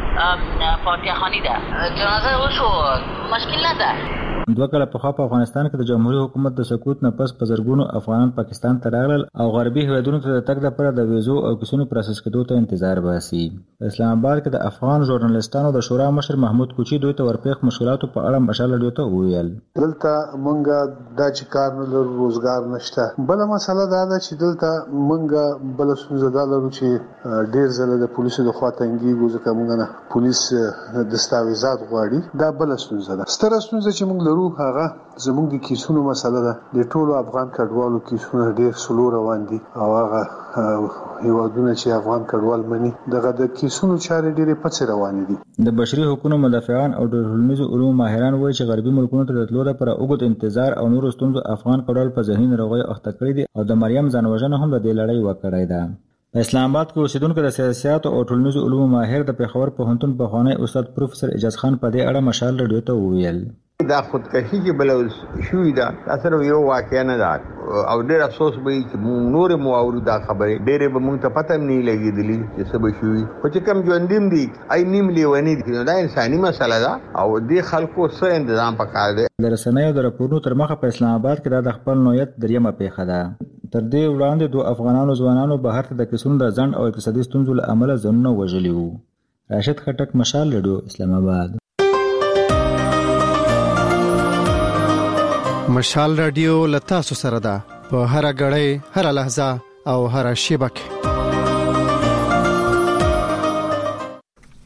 کې فاتحه خانی ده جنازه وشو، مشکل نه ده. دوه کله په خوا په افغانستان کې د جمهوریت حکومت د سقوط نه پس په زرګونو افغانان پاکستان ته راغلل او غربي هیوادونو ته د تګ لپاره د ویزو او کیسونو پروسس کېدو ته انتظار باسي. په اسلام آباد کې د افغان ژورنالیستانو د شورا مشر محمود کوچی دوی ته ورپېښ مشکلاتو په اړه مشال رادیو ته وویل. دلته مونږه د چکار نه لرو، روزګار نشته. بل مسله دا ده چې دلته مونږه بل څه زده لرو چې ډیر زله د پولیسو د خوا تنګي ګوزه کومه نه پولیس دستاویزات غواړي. دا بل څه ده. ستر څه چې مونږ لرو هغه زموږ د کیسونو مسله ده. د ټولو افغان کډوالو کیسونه ډیر سلو روان دي او هغه هیوادونه چې افغان کډوال مني دغه د کیسونو چارې ډیره پڅ روان دي. د بشري حقوقو مدافعان او د ټولنیزو علومو ماهران وایي چې غربي ملکونو ته د تلو لپاره اوږد انتظار او نورو ستونزو افغان کډوال په ذهني ناروغۍ اخته کړي دي او د مریم ځانوژنه هم د دې لړۍ وکړې ده. په اسلام آباد کې اوسیدونکو د سیاست او ټولنیزو علومو ماهر د پیښور پوهنتون پخوانی استاد پروفیسور اجاز خان په دې اړه مشال رادیو ته وویل. دا خودکشي چې بل شوې ده اثر یو واقعا نه ده او ډېر افسوس به چې نور مو اورو دا خبره ډېر به مونږ ته پته نه لګېدلی چې څه به شوي. خو چې کوم ژوندیم دي ای نیم لیونی دي، دا انساني مسله ده او دې خلکو څه تنظیم پکار دی. د رسنیو د راپورونو تر مخه په اسلام آباد کې د خپل نوعیت دریمه پیښه ده. تر دې وړاندې دوه افغانانو ځوانانو بهر ته د کیسونو د ځنډ او اقتصادي ستونزو له امله ځانونه وژلي وو. راشد خټک، مشال رادیو، اسلام آباد. مشال رادیو لتا سو سره ده په هر غړې، هر لحظه او هر شیبه کې.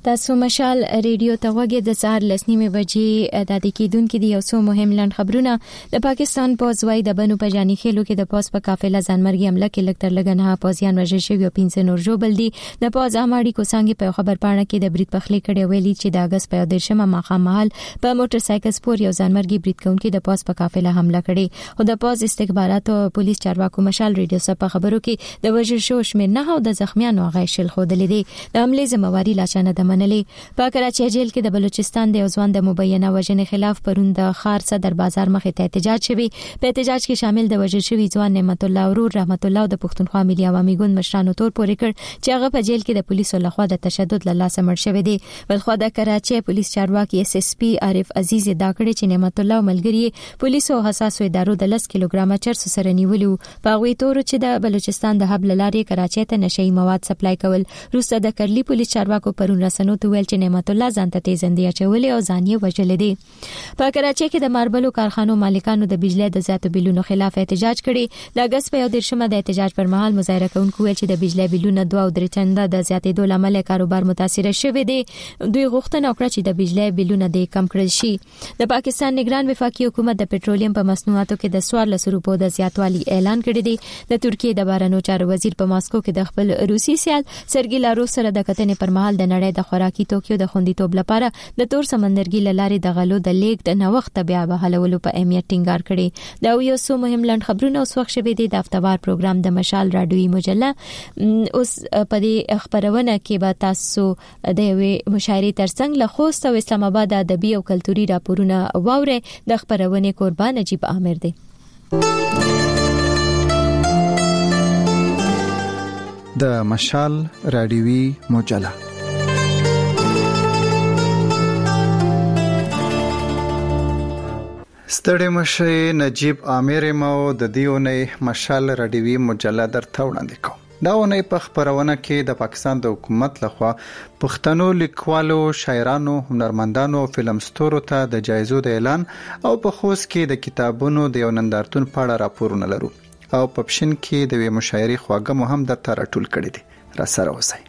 تاسو مشال ریډیو ته وګورئ د سهار لسنیمه بجې د دې کېدونکو د یو څو مهم لاند خبرونه د پاکستان پوز وای د بنو پجانی خېلو کې د پوز په قافله ځانمرګي حمله کې لکټر لګنه پوزیان وژل شوی او پنځه نور جوړ دي د پوز اماړي کو څنګه په خبر پاڼه کې د بریټ پخلی کړي ویلي چې د اگست په دیرشمه مخامل په موټر سایکل سپور یو ځانمرګي بریټ کونکي د پوز په قافله حمله کړي او د پوز استخباراتو پولیس چارواکو مشال ریډیو سره په خبرو کې د وژل شو شمیر نه او د زخمیانو غیشل خودلې دي د حمله ذمہواری لا چانه د منلې په کراچي جیل کې د بلوچستان د ځوان د مبینه وژنې خلاف پروند خار صدر بازار مخې ته احتجاج شوی په احتجاج کې شامل د وژل شوی ځوان نعمت الله ورور رحمت الله د پښتونخوا ملي عوامي ګوند مشرانو تور پورې کړ چې هغه په جیل کې د پولیسو لخوا د تشدد له لاسه مړ شوی دی بلخو د کراچي پولیس چارواکي اس اس پی عارف عزیز دا کړی چې نعمت الله ملګری پولیسو حساسو ادارو د لس کیلوګرام چرس سره نیولو په غوي تور چې د بلوچستان د حب لارې کراچي ته نشئی مواد سپلای کول روسه د کرلی پولیس چارواکو پرون رسنو ته ویل چې نعمت الله ځان ته تیزندې اچولې او ځان یې وژل دي په کراچي کې د ماربلو کارخانو مالکانو د بجلی د زیاتو بلونو خلاف احتجاج کړي د اگست په دیرشمه د احتجاج پر مهال مظاهره کوونکو ویل چې د بجلی بلونو دوه او درې چنده د زیاتېدو لامل کاروبار متاثر شوی دی دوی غوښتنه وکړه چې د بجلی بلونو د کم کړل شي د پاکستان نگران وفاقي حکومت د پټرولیم په مصنوعاتو کې د څوارلس روپو د زیاتوالي اعلان کړی دی د ترکیه د بهرنیو چارو وزیر په ماسکو کې د خپل روسي سیال سرګي لاروف سره د کتنې پر مهال د نړۍ د خوراکي توکیو د خوندیتوب لپاره د تور سمندرګي لارې د غلو د لیک د نوښت بیا بحالولو په اهمیت ټینګار کړي دا یو څو مهم لاند خبرونه اوس وخت شوه دي د هفتوار پروګرام د مشال رادیوي مجله اوس په دې خبرونه کې به تاسو د یوې مشاعرې ترڅنګ له خوست او اسلام آباد ادبي او کلتوري راپورونه واوري د خبرونه قربان نجیب عامر دی د مشال رادیوي مجله ستړي مشه نجیب عامر مو د دیونه مشال رادیوي مجله درته وړاندې کوم دا ونه په خبرونه کې د پاکستان د حکومت لخوا پښتنو لیکوالو شاعرانو هنرمندانو فلم ستورو ته د جایزو د اعلان او په خوست کې د کتابونو د یو نندارتون په اړه راپورونه لرو او په پښین کې د وی مشاعرې خواږه مهم درته راټول کړي دي را سره اوسئ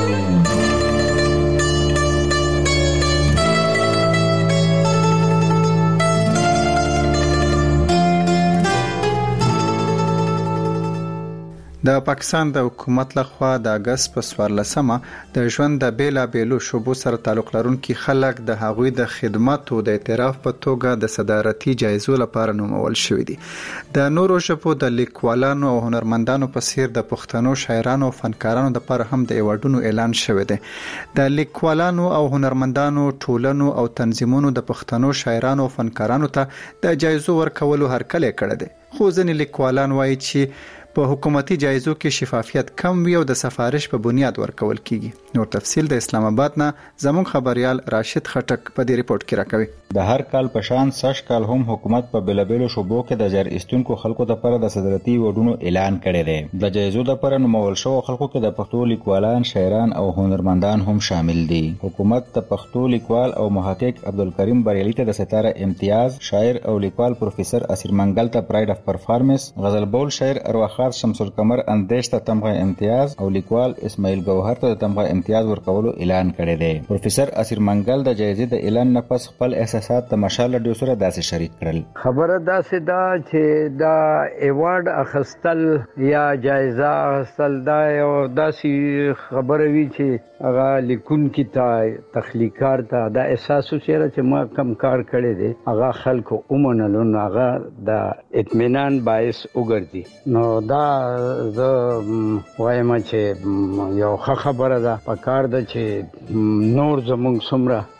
د پاکستان د حکومت لخوا د اگست په څوارلسمه د ژوند د بیلا بیلو شوبو سره تعلق لرونکي خلک د هغوی د خدماتو د اعتراف په توګه د صدارتي جایزو لپاره نومول شوی دي د نورو ژبو د لیکوالانو او هنرمندانو په څیر د پښتنو شاعرانو او فنکارانو لپاره هم د ایوارډونو اعلان شوی دی د لیکوالانو او هنرمندانو ټولنو او تنظیمونو د پښتنو شاعرانو او فنکارانو ته د جایزو ورکولو هرکلی کړی دی خو ځینې لیکوالان وایي چې په حکومتي جایزو کې شفافیت کم وي او د سفارش په بنیاد ورکول کیږي نور تفصیل د اسلام آباد نه زموږ خبريال راشد خټک په دې ریپورت کې راکوي د هر کال په شان سش کال هم حکومت په بلابلو شوبو کې د جر استونکو خلکو لپاره د صدارتي وډونو اعلان کړی دی د جایزو لپاره نومول شو خلکو کې د پښتو لیکوالان شاعران او هنرمندان هم شامل دي حکومت د پښتو لیکوال او محقق عبدالکریم بریالي ته د ستاره امتیاز شاعر او لیکوال پروفیسور اسیر منګل ته پراید اف پرفارمنس غزل بول شاعر ارواخ شمس القمر اندیش ته تمغه امتیاز او لیکوال اسماعیل گوهر ته تمغه امتیاز ورکولو اعلان کړی دی پروفیسور اسیر منګل د جایزې د اعلان نه پس خپل احساسات د مشال رادیو سره داسې شریک کړل خبره داسې دا چې دا ایوارډ اخستل یا جایزه اخستل دا یو داسې خبره وی چې هغه لیکون کی ته تخلیقار ته دا احساس وشره چې ما کم کار کړی دی هغه خلکو اومنلو هغه د اطمینان باعث وګرځي نو دا زه وایم چې یو ښه خبره ده پکار ده چې نور زموږ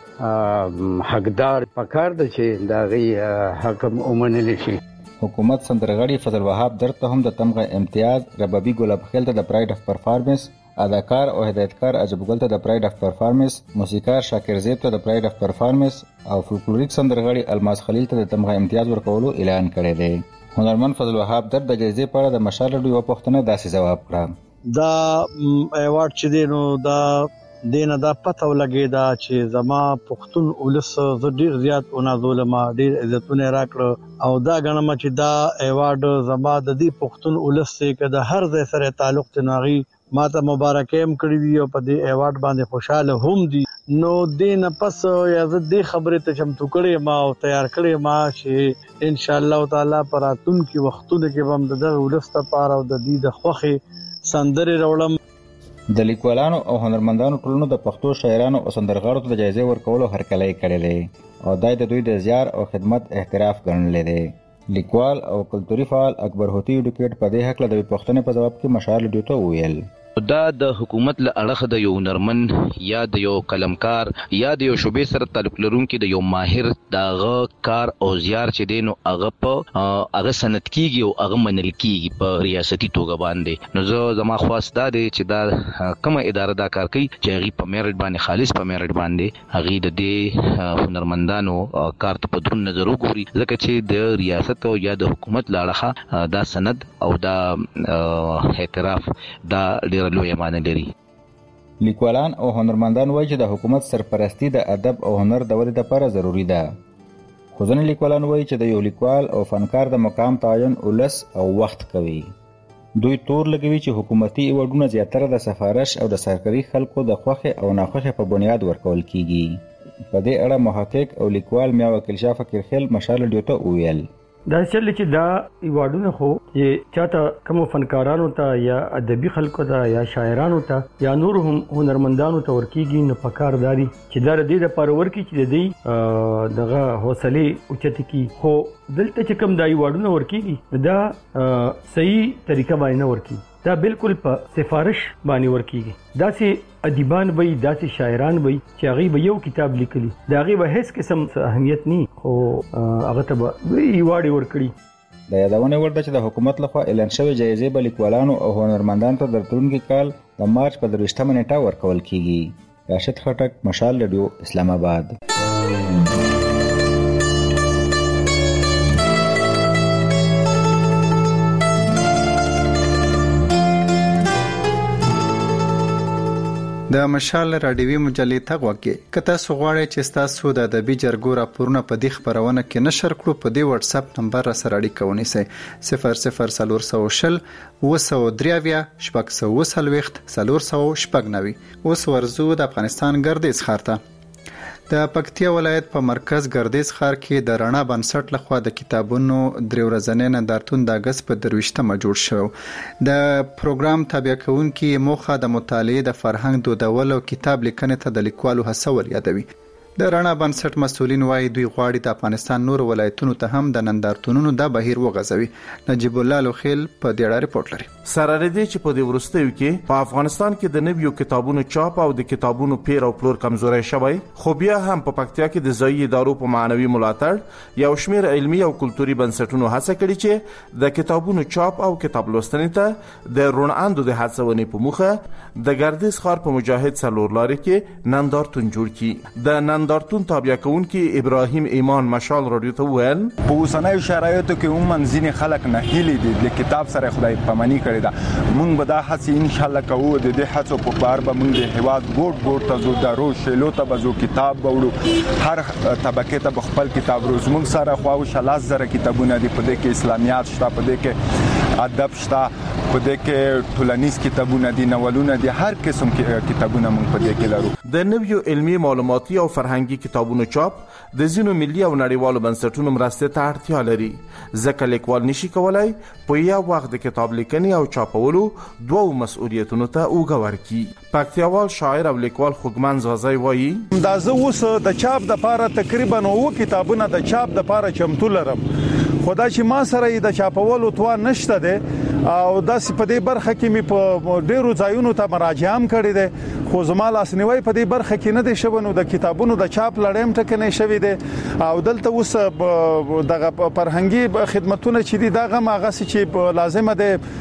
څومره حقدار پکار ده چې دا غي حکم ومنل شي حکومت سندرغړي فضل وهاب درته هم د تمغه امتیاز ربابي ګلاب خیل ته د پراید اف پرفارمنس اداکار او هدایتکار عجب ګل ته د پراید اف پرفارمنس موسیقار شاکر زیب ته د پراید اف پرفارمنس او فولکلوریک سندرغړي الماس خلیل ته د تمغه امتیاز ورکولو اعلان کړی دی هنرمند فضل وهاب در د جایزې په اړه د مشال رادیو پښتنه داسې جواب کړ دا ایوارډ چې دی نو دا دینه دا پته ولګی دا چې زما پښتون ولس ز ډیر زیات اونازول ما ډیر عزتونه راکړه او دا غنم چې دا ایوارډ زما د دې پښتون ولس څخه د هر ځای سره تعلق تناغي ما ته مبارکي هم کړې دي او په دې ایوارډ باندې خوشاله هم دي نو دې نه پس یا زه دې خبرې ته چمتو کړی ما او تیار کړی ما چې ان شاء الله تعالی پر راتلونکي وختونو کې به هم دغه ولس لپاره او د دې د خوښې سندرې راوړم. د لیکوالانو او هنرمندانو ټولنو د پښتو شاعرانو او سندرغاړو ته د جایزې ورکولو هرکلی کړی دی او دا د دوی د زیار او خدمت احتراف ګڼلی دی. لیکوال او کلتوري فعال اکبر هوتی ډیکټ په دې هکله د پوښتنې په جواب کې مشال ډیو ته وویل دا د حکومت له اړخه د یو هنرمن یا د یو قلمکار یا د یو شوبې سره تعلق لرونکي د یو ماهر دغه کار او زیار چې دی نو هغه په هغه سند کیږي او هغه منل کیږي په ریاستي توګه باندې. نو زه زما خواست دا دی چې دا کومه اداره دا کار کوي چې هغه په میرټ باندې خالص په میرټ باندې هغه د دې هنرمندانو کار ته په درون نظر وګوري ځکه چې د ریاست او یا د حکومت له اړخه دا سند او دا اعتراف دا ډیر لوی معنی لري. لیکوالان او هنرمندان وایي چې د حکومت سرپرستی د ادب او هنر د ودې لپاره ضروری ده. خو ځینې لیکوالان وایي چې د یو لیکوال او فنکار د مقام تعین ولس او وخت کوي. دوی تور لګوي چې حکومتي ایوارډونه زیاتره د سفارش او د سرکاري خلکو د خوښې او ناخوښې په بنیاد ورکول کیږي. په دې اړه محقق او لیکوال میا وکیل شاه فقیرخیل مشال ډیو ته وویل دا چل چې دا ایوارډونه خو چې چاته کوم فنکارانو ته یا ادبي خلکو ته یا شاعرانو ته یا نور هم هنرمندانو ته ورکیږي نو پکارداري چې دا د دې لپاره ورکی چې د دې دغه حوصله اوچت کی. خو دلته چې کوم دا ایوارډونه ورکیږي دا صحیح طریقه باندې نه ورکیږي دا بالکل په سفارش باندې ورکیږي. دا سي ادیبان وي دا سي شاعران وي چې هغه به یو کتاب لیکلی دا هغه به هیڅ قسم اهمیت نه خو هغه ته به ایوارډ ورکړي. د یادونه ورته چې د حکومت لخوا اعلان شوی جایزې به لیکوالانو او هنرمندانو ته د راتلونکي کال د مارچ په درویشتمه نیټه ورکول کیږي. راشد خټک مشال ریډیو اسلام آباد. د مشال راډیوي مجلې ته غوږی که تاسو غواړئ چې تاسو د ادبي جرګو راپورونه په دې خبرونه کې نشر کړو په دې واتس اپ نمبر سره اړیکه ونیسئ صفر صفر څلور سوه شل اوه سوه درې اویا شپږ سوه اوه څلوېښت څلور سوه شپږ نوي. اوس ورځو د افغانستان ګردیز ښار ته. د پکتیا ولایت په مرکز ګردیز ښار کې د رڼا بنسټ لخوا د کتابونو درې ورځنی نندارتون د اګست په درویشتمه جوړ شو. د پروګرام تابع کوونکي موخه د مطالعې د فرهنګ دودول او کتاب لیکنې ته د لیکوالو هڅول یادوي. د رڼا بنسټ مسؤلین وایي دوی غواړي د افغانستان نور ولایتونو ته هم د نندارتونونو د بهیر وغځوي. نجیب الله لوخیل په دې اړه ریپورت لري. سره لري چې په دې ورستیو کې په افغانستان کې د نویو کتابونو چاپ او د کتابونو پیر او پلور کمزوري شوی خو بیا هم په پکتیا کې د ځایي ادارو په معنوي ملاتړ یو شمېر علمي او کلتوري بنسټونو هڅه کړې چې د کتابونو چاپ او کتاب لوستنې ته د روناندو د هڅونې په موخه د ګردیز ښار په مجاهد څلور لارې کې نندارتون جوړ کړي. د نندارتون تابع کوونکي ابراهیم ایمان مشال رادیو ته ویل په اوسنیو شرایطو کې عموما ځینې خلک نه هیلي دي د کتاب سره خدای پاماني کړی دا مونږ به دا هڅه ان شاء الله کوو د دې هڅو په بار به مونږ د هیواد ګوټ ګوټ ته زو درو شلو ته به زو کتاب وړو هر طبقه ته خپل کتاب روز مونږ سره خو شلاس زره کتابونه دي په دې کې اسلامیات شته په دې کې ادب شته په دې کې ټولنیز کتابونه دي ناولونه دي هر قسم کې کتابونه مونږ په دې کې لرو. د نویو علمي معلوماتي او فرهنګي کتابونو چاپ د ځینو ملي او نړیوالو بنسټونو مرستې ته اړتیا لري ځکه لیکوال نشي کولای په یو وخت د کتاب لیکنې او چاپولو دوه مسؤلیتونو ته اوږه ورکړي. پکتیاوال شاعر او لیکوال خوږمن زازی وایي دا زه اوس د چاپ د لپاره تقریبا اوه کتابونه د چاپ د لپاره چمتو لرم خدا چې ما سره د چاپولو توان نشته ده او د سپدې برخه کې می په ډیرو ځایونو ته مراجعه هم کړې ده خو زما لاسنیوي په دې برخه کې نه دي شوی د کتابونو د چاپ لړیم ټکنه شوی ده او دلته اوس د فرهنګي خدماتونه چې دي دغه ماغه چې لازمه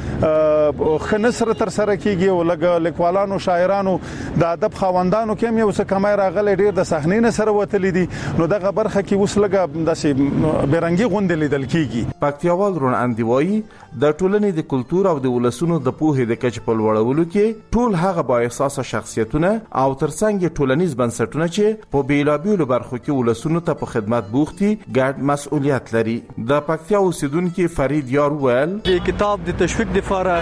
ده خنسر تر سره کیږي او لګ لیکوالانو شاعرانو د ادب خواندانو کې یو څه کمای راغلي ډیر د صحنې نه سره وتلی دي نو دغه برخه کې اوس لګ د بیرنګي غوندې لیدل کیږي. پکتیاوال رون اندیوي د ټولنې د کلچر او د ولسونو د پوهې د کچ په لوړولو کې ټول هغه با احساس شخصیتونه او ترڅنګ ټولنیز بنسټونه چې په بیلابیلو برخو کې ولسونو ته په خدمت بوختي ګډ مسؤلیت لري. د پکتیا اوسیدونکو فرید یار ویل د کتاب د تشویق لپاره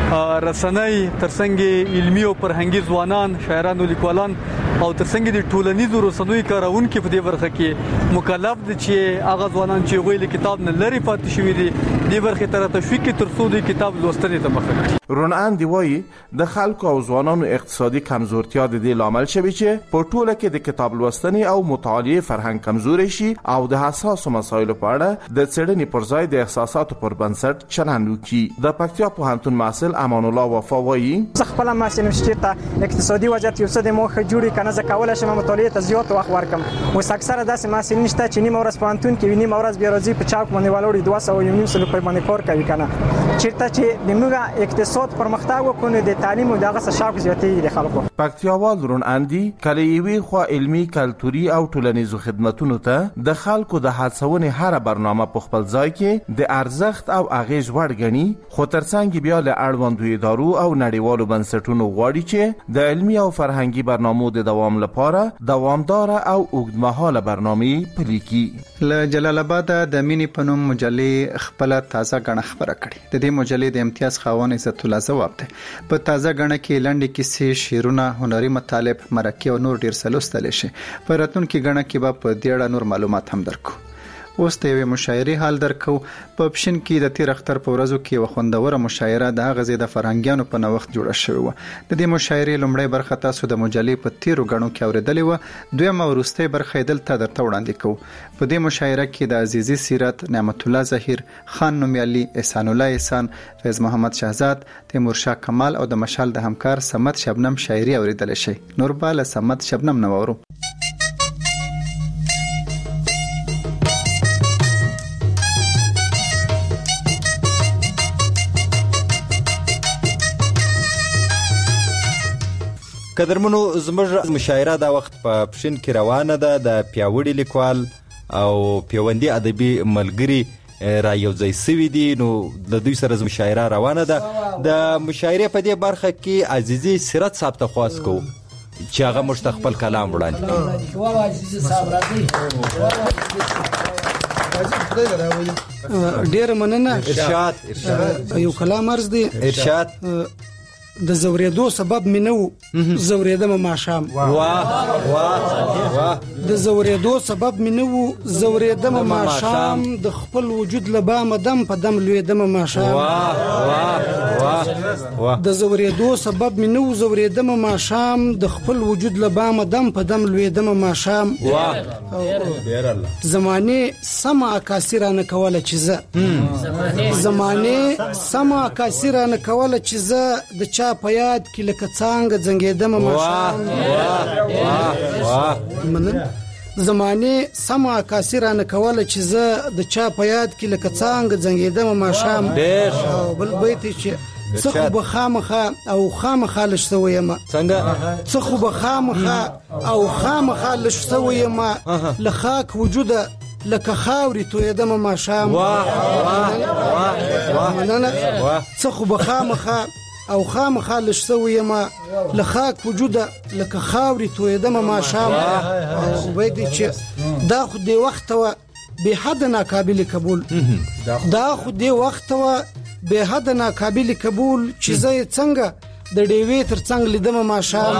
رسنۍ ترڅنګ علمي او فرهنګي ځوانان شاعران او لیکوالان او ترڅنګ د ټولنیزو رسنوي کارونکو په دې برخه کې مکلف دي چې هغه ځوانان چې غوښتل کتاب نه لري پاتې شوی دي د برخه تر تشویق کې ترڅو د کتاب لوستنې ته مخه کړي. رونان دی وایي د خلکو او ځوانانو اقتصادي کمزورتیا د دې لامل شوی چې په ټوله کې د کتاب لوستنې او مطالعې فرهنګ کمزوري شي او د حساسو مسایلو په اړه د څېړنې پر ځای د احساساتو پر بنسټ چلند وکړي. د پکتیا پوهنتون محصل امان الله وفا وایي زه خپل محصل چې ته اقتصادي وضعیت یو څه د موخه جوړی کنه زه کولای شم مطالعې ته زیات وخت ورکم. اوس اکثره داسې محصلین نشته چې نیمه ورځ پوهنتون کې نیمه ورځ بیا راځي په چاک باندې ولاړ دوه سوه یو نیم سل په باندې کار کوي کنه. چیرته چې د موږ اقتصاد پرمختګ وکړو د تعلیم او دغه څه شاک زیاتې د خلکو. پکتیاوال رون اندي کله یوي خو علمي کلتوري او ټولنیزو خدماتونو ته د خلکو د هڅونې هر برنامه په خپل ځای کې د ارزښت او اغیز وړ غني، خو ترڅنګ بیا له اړوندو ادارو او نړیوالو بنسټونو غواړي چې د علمي او فرهنګي برنامو د دوام لپاره دوامدار او اوږدمهاله برنامې پلي کړي. له جلال آباد د مینی پنوم مجلې خپل تازه غنه خبره کړې. د دې مجلې د امتیاز خاوند عزت الله جواب ده. په تازه غنه کې لنډې کیسې، شعرونه، هنري مطالب، مرکه او نور ډیر سلوستل شي. په راتلونکي غنه کې به په دې اړه نور معلومات هم درکو. اوس ته یو مشاعري حال درکو. په پښین کې د تیر اختر په ورځو کې وخوندوره مشاعره د غزې د فرهنګیانو په نوښت جوړه شوې و. د دې مشاعرې لومړی برخه تاسو د مجلې په تیرو غنو کې اوریدلې و. دویمه وروستۍ برخه دلته درته وړاندې کوو. په دې مشاعره کې د عزیزي سیرت، نعمت الله ظهیر، خان نومیالي، احسان الله احسان، فیض محمد شهزاد، تیمور شاه کمال او د مشال د همکار سمت شبنم شاعري اوریدل شي. نور بالا سمت شبنم نوورو. قدرمنو زموږ مشاعره دا وخت په پښین کې روانه ده. د پیاوړي لیکوال او پیوندي ادبي ملګري را یو ځای سوي دي، نو د دوی سره مشاعره روانه ده. د مشاعرې په دې برخه کې عزیزي سیرت صاحب ته خواست کوو چې هغه موږ ته خپل کلام وړاندې کړي. ډېره مننه. ارشاد ارشاد یو کلام عرض دی. ارشاد. د زوریدو سبب مې نه و زوریدم ماښام. واه واه واه. د زوریدو سبب مې نه و زوریدم ماښام، د خپل وجود له بامه دم په دم لویدم ماښام. واه واه واه واه. د زوریدو سبب مې نه و زوریدم ماښام، د خپل وجود له بامه دم په دم لویدم ماښام. واه ډېر الله. زمانه سمه عکاسي رانه کوله چې زه زمانه سمه عکاسي رانه کوله چې زه د چا په یاد کې لکه څنګه زنګېدم ماښام. واه واه واه. مننه. زمانه سمه عکاسي رانه کوله چې زه د چا په یاد کې لکه څنګه زنګېدم ماښام. ډېر. بل بیت چې څه خو به خامخه او خامخه لش سوی یم. څنګه؟ څه خو به خامخه او خامخه لش سوی یم، له خاک وجوده لکه خاوري تویدم ماښام. واه واه واه. مننه. څه خو به خامخه او خامخا لش سوی یم، له خاک وجوده لکه خاوري تویدم ماښام. او باید چې دا خو دې وخت و به حد ناقابل قبول، دا خو دې وخت و به حد ناقابل قبول چې زه څنګه د ډیوې تر څنګ لیدم ماښام.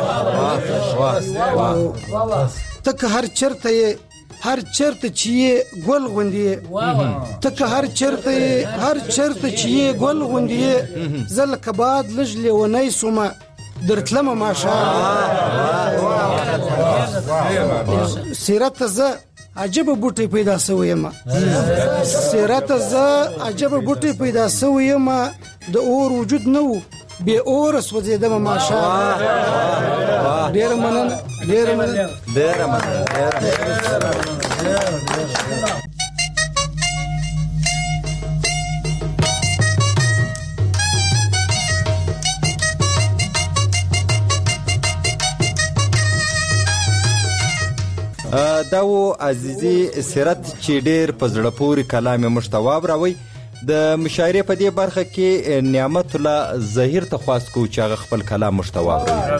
تک هر چرته یې هر چرته چې ګل غوندي، تک هر چرته هر چرته چې ګل غوندي، زل کباد لج لیونی سومه درتلم ماښام. سیرت زه عجب بوټي پیدا سوی یم، سیرت زه عجب بوټي پیدا سوی یم، د اور وجود نه و بے اور سوځیدم ماښام. ډېر مننه. ډېر مننه. ډېر مننه. دا و عزیزي سیرت چې ډېر په زړه پورې کلام یې موږ ته واوروئ. د مشاعرې په دې برخه کې نعمت الله ظهیر ته خواست کوو چې هغه خپل کلام موږ ته واوروي.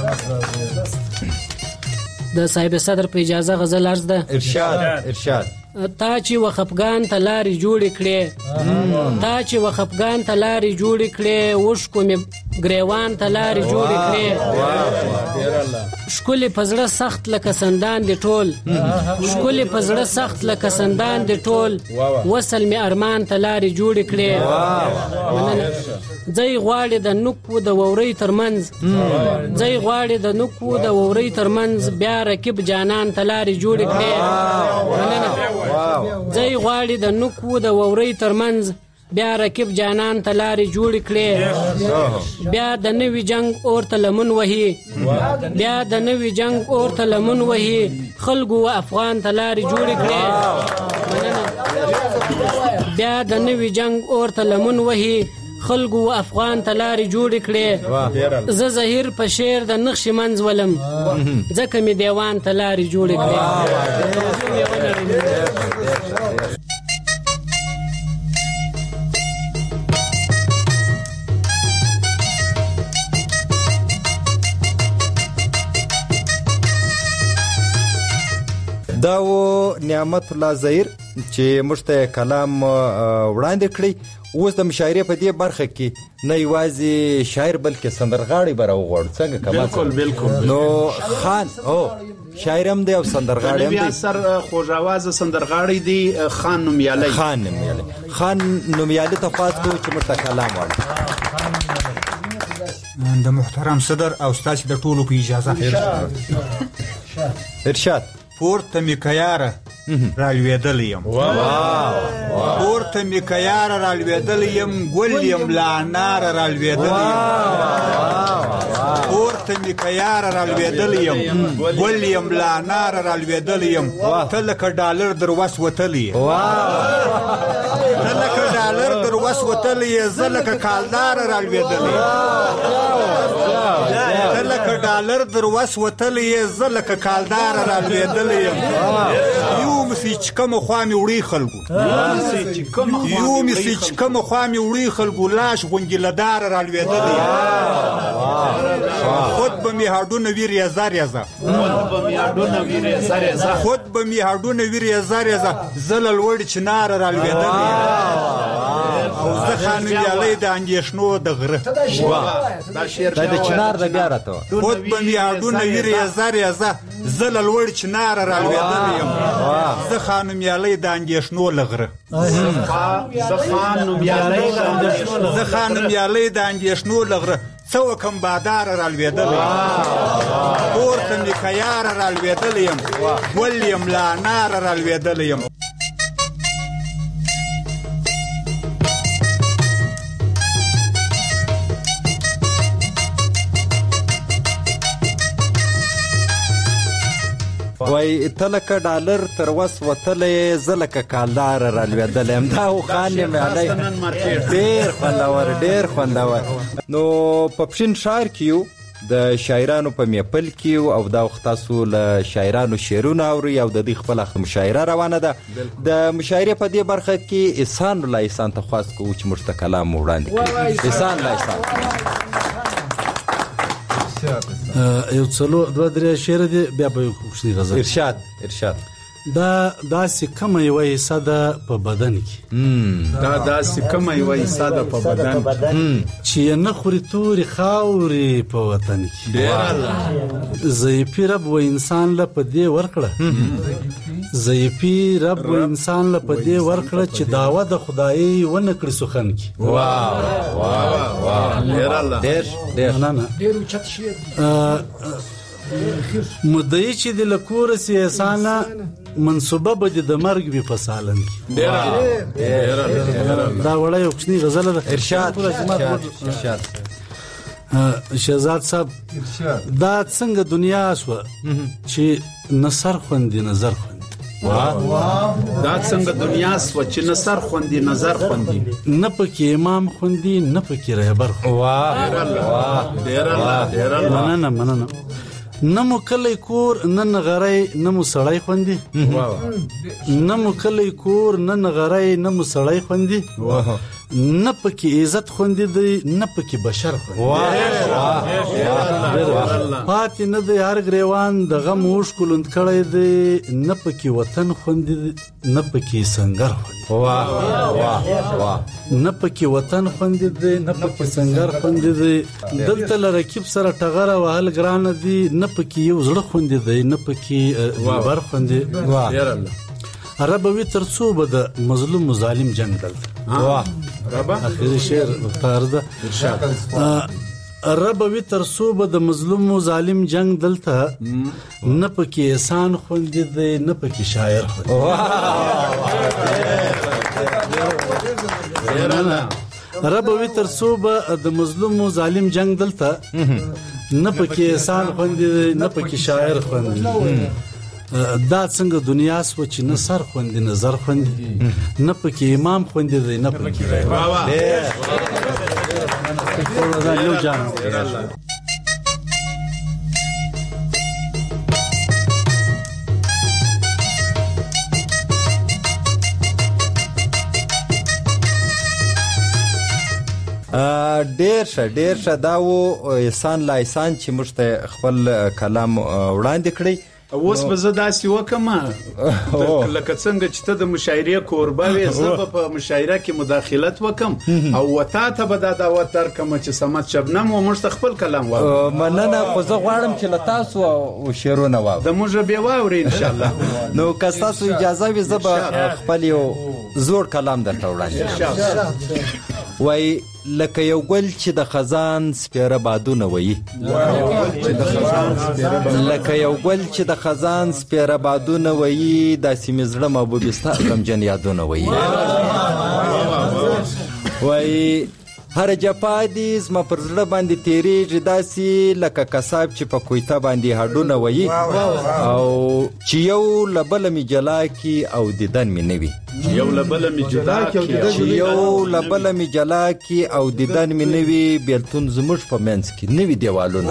د صاحب صدر په اجازه غزل عرض ده. ارشاد ارشاد. تا چې وخفغان ته لارې جوړې کړې تا چې وخفغان ته لارې جوړې کړې وشکو مې ګریوان ته لارې جوړې کړې ښکلې په زړه سخت لکه سندان دي ټول ښکلې په زړه سخت لکه سندان دي ټول وصل مې ارمان ته لارې جوړې کړې ځای غواړي د نوکو د وورۍ ترمنځ ځای غواړي د نوکو د وورۍ ترمنځ بیا رکب جانان ته لارې جوړې کړې ځای غواړي د نوکو د وورۍ ترمنځ بیا رکب جانان ته لارې جوړې کړې بیا د نوي جنگ اور ته لمن وهي بیا د نوي جنگ اور ته لمن وهي خلکو و افغان ته لارې جوړې کړې بیا د نوي جنگ اور ته لمن وهي خلکو و افغان ته لارې جوړې کړې زه زهیر په شعر د نقشې منځ ولم ځکه مې دیوان ته لارې جوړې کړې دا و نعمت الله زهیر چې موږ ته کلام وړاندې کړی اوس د مشاعرې په دې برخه کې نه یوازې شاعر بلکې سندرغاړی به راوغواړو څنګه کمال بالکل بالکل نو خان او شاعر هم دی او سندرغاړی هم دی اثر خوږ आवाज سندرغاړی دی خان نومیالی خان نومیالی خان نومیالی ته خاص کو چې موږ ته کلام وړاندې د محترم صدر او ستاسو د ټولو په اجازه ارشاد پورته می کیاره رالویدل یم پورته می کیاره رالویدل یم ګل یم لا نار رالویدل یم پورته می کیاره رالویدل یم ګل یم لا نار رالویدل یم تل ک ډالر در وس وتلی تل ک ډالر در وس وتلی زل ک کالدار رالویدل تل ک ډالر در وس وتلی زل ک کالدار رالویدل یم یو مسی چې کوم خوامي وړي خلکو یو مسی چې کوم خوامي وړي خلکو لاش غونګلدار رالویدل خود به می هډونه ویر یزار یزا خود به می هډونه ویر یزار یزا زلل وړ چنار رالویدل او زه خان یالي د انګیشنو د غره دا شعر د چنار د بیا راته خود به می هډونه ویر یزار یزا زلل وړ چنار رالویدل یم زه خان یالي د انګیشنو لغره زه خان یالي د انګیشنو زه خان یالي د انګیشنو لغره څو کم بادار رالویدل پورته می کیار رالویدل یم ګل یم لا نار رالویدل یم وای تلک ډالر تر وس وتلې زلک کالدار رالویدل هم دا خان مې علی ډیر خوندور ډیر خوندور نو په پښین شاعر کیو د شاعرانو په میپل کیو او دا وختاسو له شاعرانو شعرونه اوري او د دې خپل مشاعره روانه ده د مشاعره په دې برخه کې احسان الله احسان ته خاص کوو چې مرته کلام وړاندې کړي احسان الله احسان یو څلو دوه درې شعر دي بیا به کوشنی غزل ارشاد ارشاد دا داسې کومه یو حصہ ده په بدن کې دا داسې کومه یو حصہ ده په بدن چې نه خوري توري خاوري په وطن کې ضعیفي رب و انسان له په دې ورکړه ضعیفي رب و انسان له په دې ورکړه چې داوا د خدای ونه کړی سخن کې واه واه واه ډیر الله ډیر ډیر نه نه ډیر چت شعر مدعي چې د لکور سیاسانه منصوبه به د مرګ به په سالن کې دا وړه یو کوچنی غزل ده ارشاد ارشاد شهزاد صاحب دا څنګه دنیا شو چې نصر خوندي نظر خوندي دا څنګه دنیا شو چې نصر خوندي نظر خوندي نه پکې امام خوندي نه پکې رهبر واه واه ډیر الله ډیر الله مننه مننه نه مو کلی کور نه نغری نه مو سړی خوندي نه مو کلی کور نه نغری نه مو سړی خوندي نه پکې عزت خوندې دی نه پکې بشر خوندې پاتې نه دی هر ګریوان د غم اوښ کلوند کړی دی نه پکې وطن خوندې دی نه پکې سنگر خوندې نه پکې وطن خوندې دی نه پکې سنگر خوندې دی دلته له رکیب سره ټغره وهل ګرانه دي نه پکې یو زړه خوندې دی نه پکې دلبر خوندې رب وی تر څو به د مظلوم ظالم جنگ دلته واه رب اخري شعر مختار ده رب وی تر څو به د مظلوم ظالم جنگ دلته نه پکې احسان خوندې دی نه پکې شاعر خوندې رب وی تر څو به د مظلوم ظالم جنگ دلته نه پکې احسان خوندې دی نه پکې شاعر خوندې دا څنګه دنیا سو چې نه سر خوندې نه زر خوندې نه پکې امام خوندې دی نه پکې یو جان ډیر ښه ډیر ښه دا و احسان لا احسان چې موږ ته خپل کلام وړاندې کړی اوس به زه داسې وکم لکه څنګه چې ته د مشاعرې کوربه وې زه به په مشاعره کې مداخلت وکم او وتا ته به دا دعوت درکم چې صمد شبنم و موږ ته خپل کلام واورو مننه خو زه غواړم چې له تاسو شعرونه واورم د موږ به واورئ انشاءالله نو که ستاسو اجازه وي زه به خپل یو زوړ کلام درته وړاندې وای لکه یو ګل چې د خزان سپیره بادونه وایي لکه یو ګل چې د خزان سپیره بادونه وایي داسې مې زړه محبوبې ستا غمجن یادونه وایي وایي هر جفا دي زما پر زړه باندې تیریږي داسې لکه قصاب چې په کویته باندې هډونه وایي او چې یو له بله مې جلا کي او دیدن مې نه وي چې یو له بله مې جلا کي چې یو له بله مې جلا کي او دیدن مې نه وي بیلتون زموږ په منځ کې نه وي دیوالونه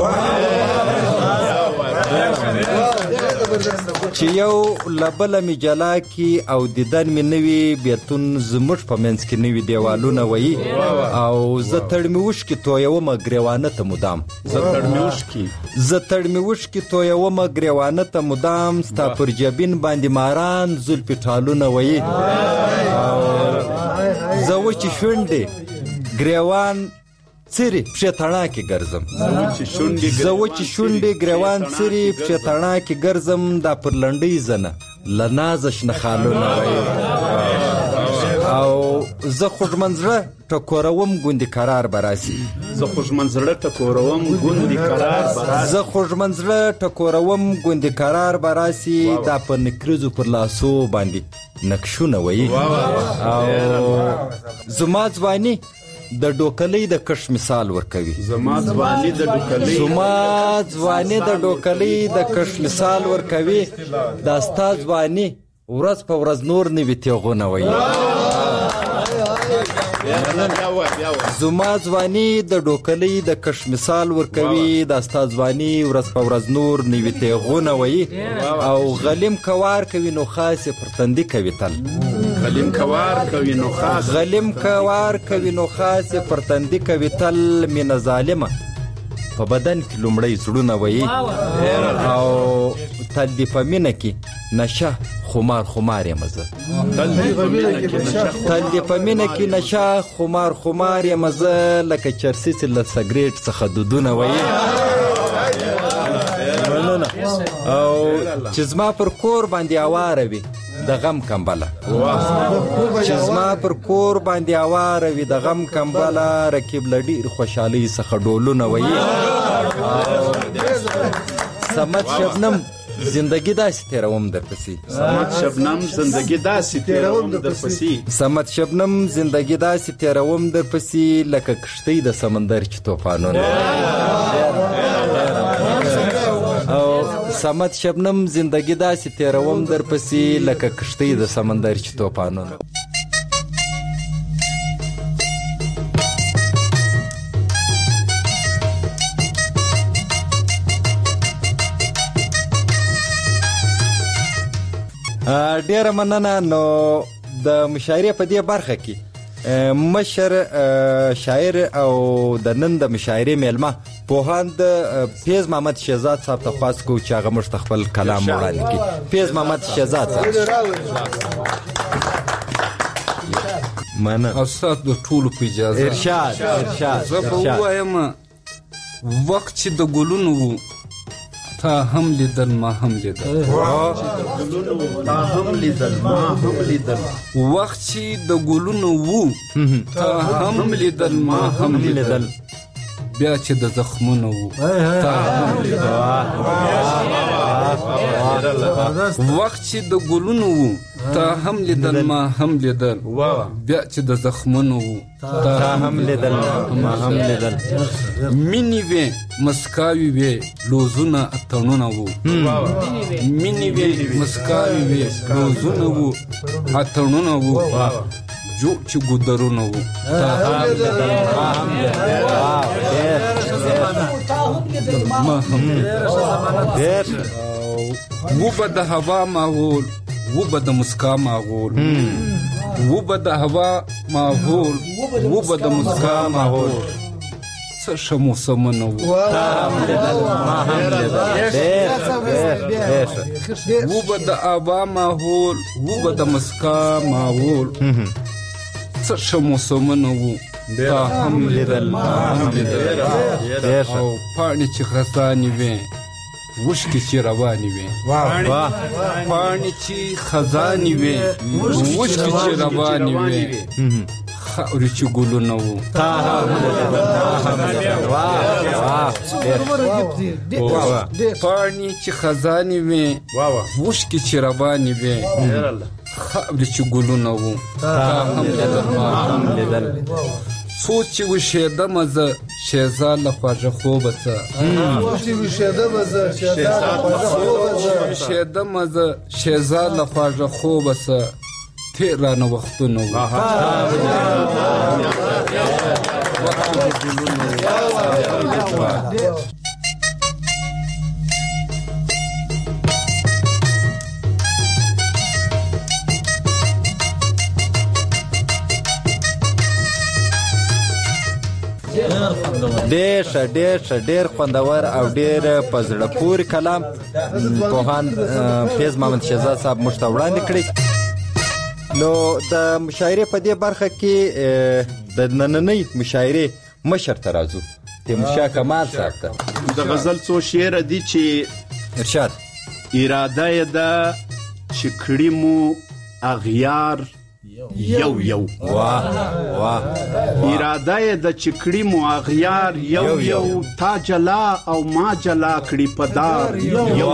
چې یو لبله می جلا کی او دیدن می نوی بیرتون زموږ په منځ کې نوی دیوالونه وایي او زه تړمیوش کې تویوم ګریوانه ته مدام زه تړمیوش کې زه تړمیوش کې تویوم ګریوانه ته مدام ستا پر جبین باندې ماران زلفې ټالونه وایي زه وچې شونډې ګریوان سری پښې تڼاکې ګرځم زه وچې شونډې ګریوان سری پښې تڼاکې ګرځم دا پر لنډۍ زنه له نازه شنه خالونه وایي او زه خوږمن زړه ټکوروم ګوندې قرار به راسي زه خوږمن زړه ټکوروم ګوندې قرار به راسي زه خوږمن زړه ټکوروم ګوندې قرار به راسي دا په نکریزو پر لاسو باندې نقشونه وایي او زما ځواني د ډوکلۍ د کش مثال ورکوي زما ځواني د ډوکلۍ زما ځواني د ډوکلۍ د کش مثال ورکوي دا ستا ځواني ورځ په ورځ نور نوي تیغونه وایي زما ځواني د ډوکلۍ د کش مثال ورکوي دا ستا ځواني ورځ په ورځ نور نوي تیغونه وایي او غلیم کوار کوي نو خاص پر تندي کوي تل غلیم کوار کوي نو خاص غلیم کوار کوي نو خاص پر تندي کوي تل مینه ظالمه په بدن کې لومړی زړونه وایي او تل دې په مینه کې نشه خمار خمار یم زه تل دې په مینه کې نشه خمار خمار یم زه لکه چرسي چې له سګریټ څخه دودونه وایي او چې زما پر کور باندې اواره وي د غم کمبله چې زما پر کور باندې اواره وي د غم کمبله رکیب له ډېر خوشحالۍ څخه ډولونه وایي صمد شبنم زندگی داسې تیروم در پسې صمد شبنم زندگی داسې تیروم در پسې صمد شبنم زندگی داسې تیروم در پسې لکه کشتۍ د سمندر چې طوفانونه او صمد شبنم زندگی داسې تیروم در پسې لکه کشتۍ د سمندر چې طوفانونه ډیره مننه. نو د مشاعرې په دې برخه کې مشر شاعر او د نن د مشاعرې میلمه پوهاند فیض محمد شهزاد صاحب ته خواست کو چې هغه موږ خپل کلام وړاندې کړي. فیض محمد شهزاد صاحب. مننه استاد د ټولو په اجازه. ارشاد ارشاد. زه به ووایم وخت چې د ګلونو و تا هم لیدل ما هم لیدل. تا هم لیدل ما هم لیدل. وخت چې د ګلونو و تا هم لیدل ما هم لیدل. بیا چې د زخمونو و تا هم لیدل. وخت چې د ګلونو و تا هم لیدل ما هم لیدل. بیا چې د زخمونو و تا هم لیدل ما هم لیدل. مینې وې مسکاوي وې لوزونه اتڼونه وو. مینې وې مسکاوي وې لوزونه وو اتڼونه وو جو چې ګودرونه وو تا هم لیدل ما هم لیدل. ما هم لیدل. و به د هوا ماحول و به د مسکا ماحول و به د هوا ماحول و به د مسکا ماحول څه ښه موسمونه وو تا هم لیدل ما هم لیدل. و به د هوا ماحول و به د مسکا ماحول څه ښه موسمونه وو تا هم لیدل ما هم لیدل. او پاڼې چې خزانې وې وشکې چې روانې وې. پاڼې چې خزانې وې وشکې چې روانې وې خاورې چې ګلونه وو تا هم لیدل ما هم لیدل. پاڼې چې خزانې وې وشکې چې روانې وې خاورې چې ګلونه وو تا هم لیدل ما هم لیدل. سوچ چې وشېدمه زه شهزاد له خواږه خوبه څه. وشېدمه زه شهزاد له خواږه خوبه څه تېر رانه وختونه وو. ډېر ښه ډېر ښه ډېر خوندور او ډېر په زړه پورې کلام پوهاند فیض محمد شهزاد صاحب موږ ته وړاندې کړی. نو د مشاعرې په دې برخه کې د نننۍ مشاعرې مشر ته راځو تیمورشاه کمال صاحب ته. د غزل څو شعر دي چې ارشاد اراده یې ده چې کړي مو اغیار یو یو. واه واه. اراده یې د چکړی مو اغیار یو یو تا جلا او ما جلا کړي پدار یو یو.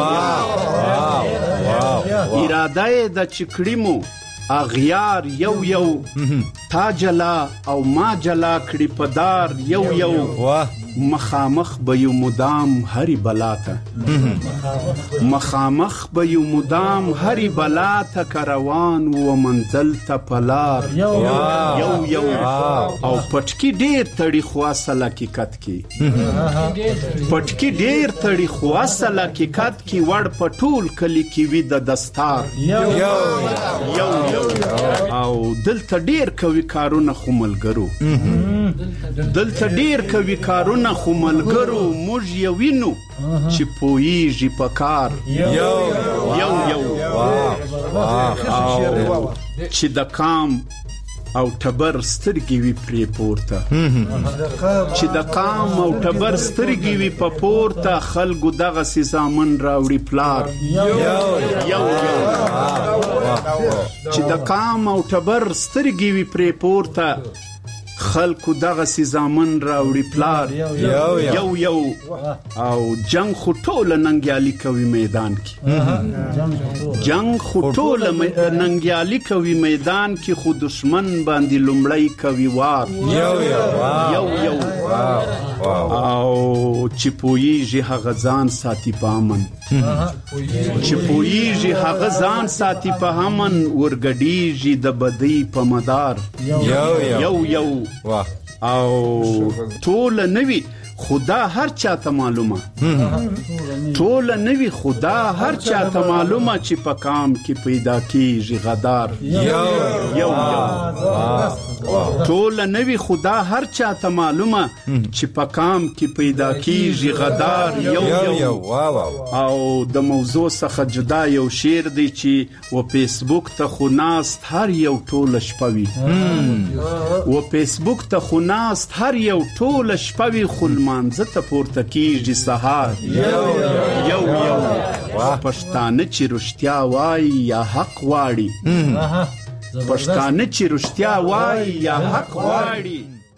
اراده یې د چکړی مو اغیار یو یو تا جلا او ما جلا کړي پدار یو یو. مخامخ به یو مدام هری بلاته مخامخ به یو مدام هری بلاته کروان و منزل ته پلار یو یو. او پټکی ډیر تړي خواصل حقیقت کی پټکی ډیر تړي خواصل حقیقت کی وړ پټول کلی کی وی د دستار یو یو. او دلته ډیر کوي کارونه خملګرو دلته ډیر کوي کارونه خو ملګرو موږ یو وینو چې پوهیږي په کار یو یو یو. چې د کام او ټبر سترګې وي پرې پورته چې د کام او ټبر سترګې وي په پورته خلکو دغه سي زامن راوړي پلار یو یو. چې د کام او ټبر سترګې وي پرې پورته خلکو دغه سي زامن راوړي پلار یو یو. او جنگ خو ټوله ننګیالي کوي میدان کې جنگ خو ټوله ننګیالي کوي میدان کې خو دشمن باندې لومړی کوي وار یو یو. او چې پوهیږي هغه ځان ساتي په امن چې پوهیږي هغه ځان ساتي په امن ورګډیږي د بدی په مدار یو یو. او ټول نوی خدا هر چاته معلومه ټول نوی خدا هر چاته معلومه چې په کام کې پیدا کیږي غدار یو یو. ټول نوی خدا هر چاته معلومه چې په کام کې پیدا کیږي غدار یو یو او د موضوع څخه جدا یو شعر دی چې و فیسبوک ته خو ناست هر یو ټول شپوي و فیسبوک ته خو ناست هر یو ټول شپوي خو لمانځه ته پورته کیږي سهار یو یو یو پښتانه چې رښتیا وایي یا حق غواړي پښتانه چې رښتیا وایي یا حق غواړي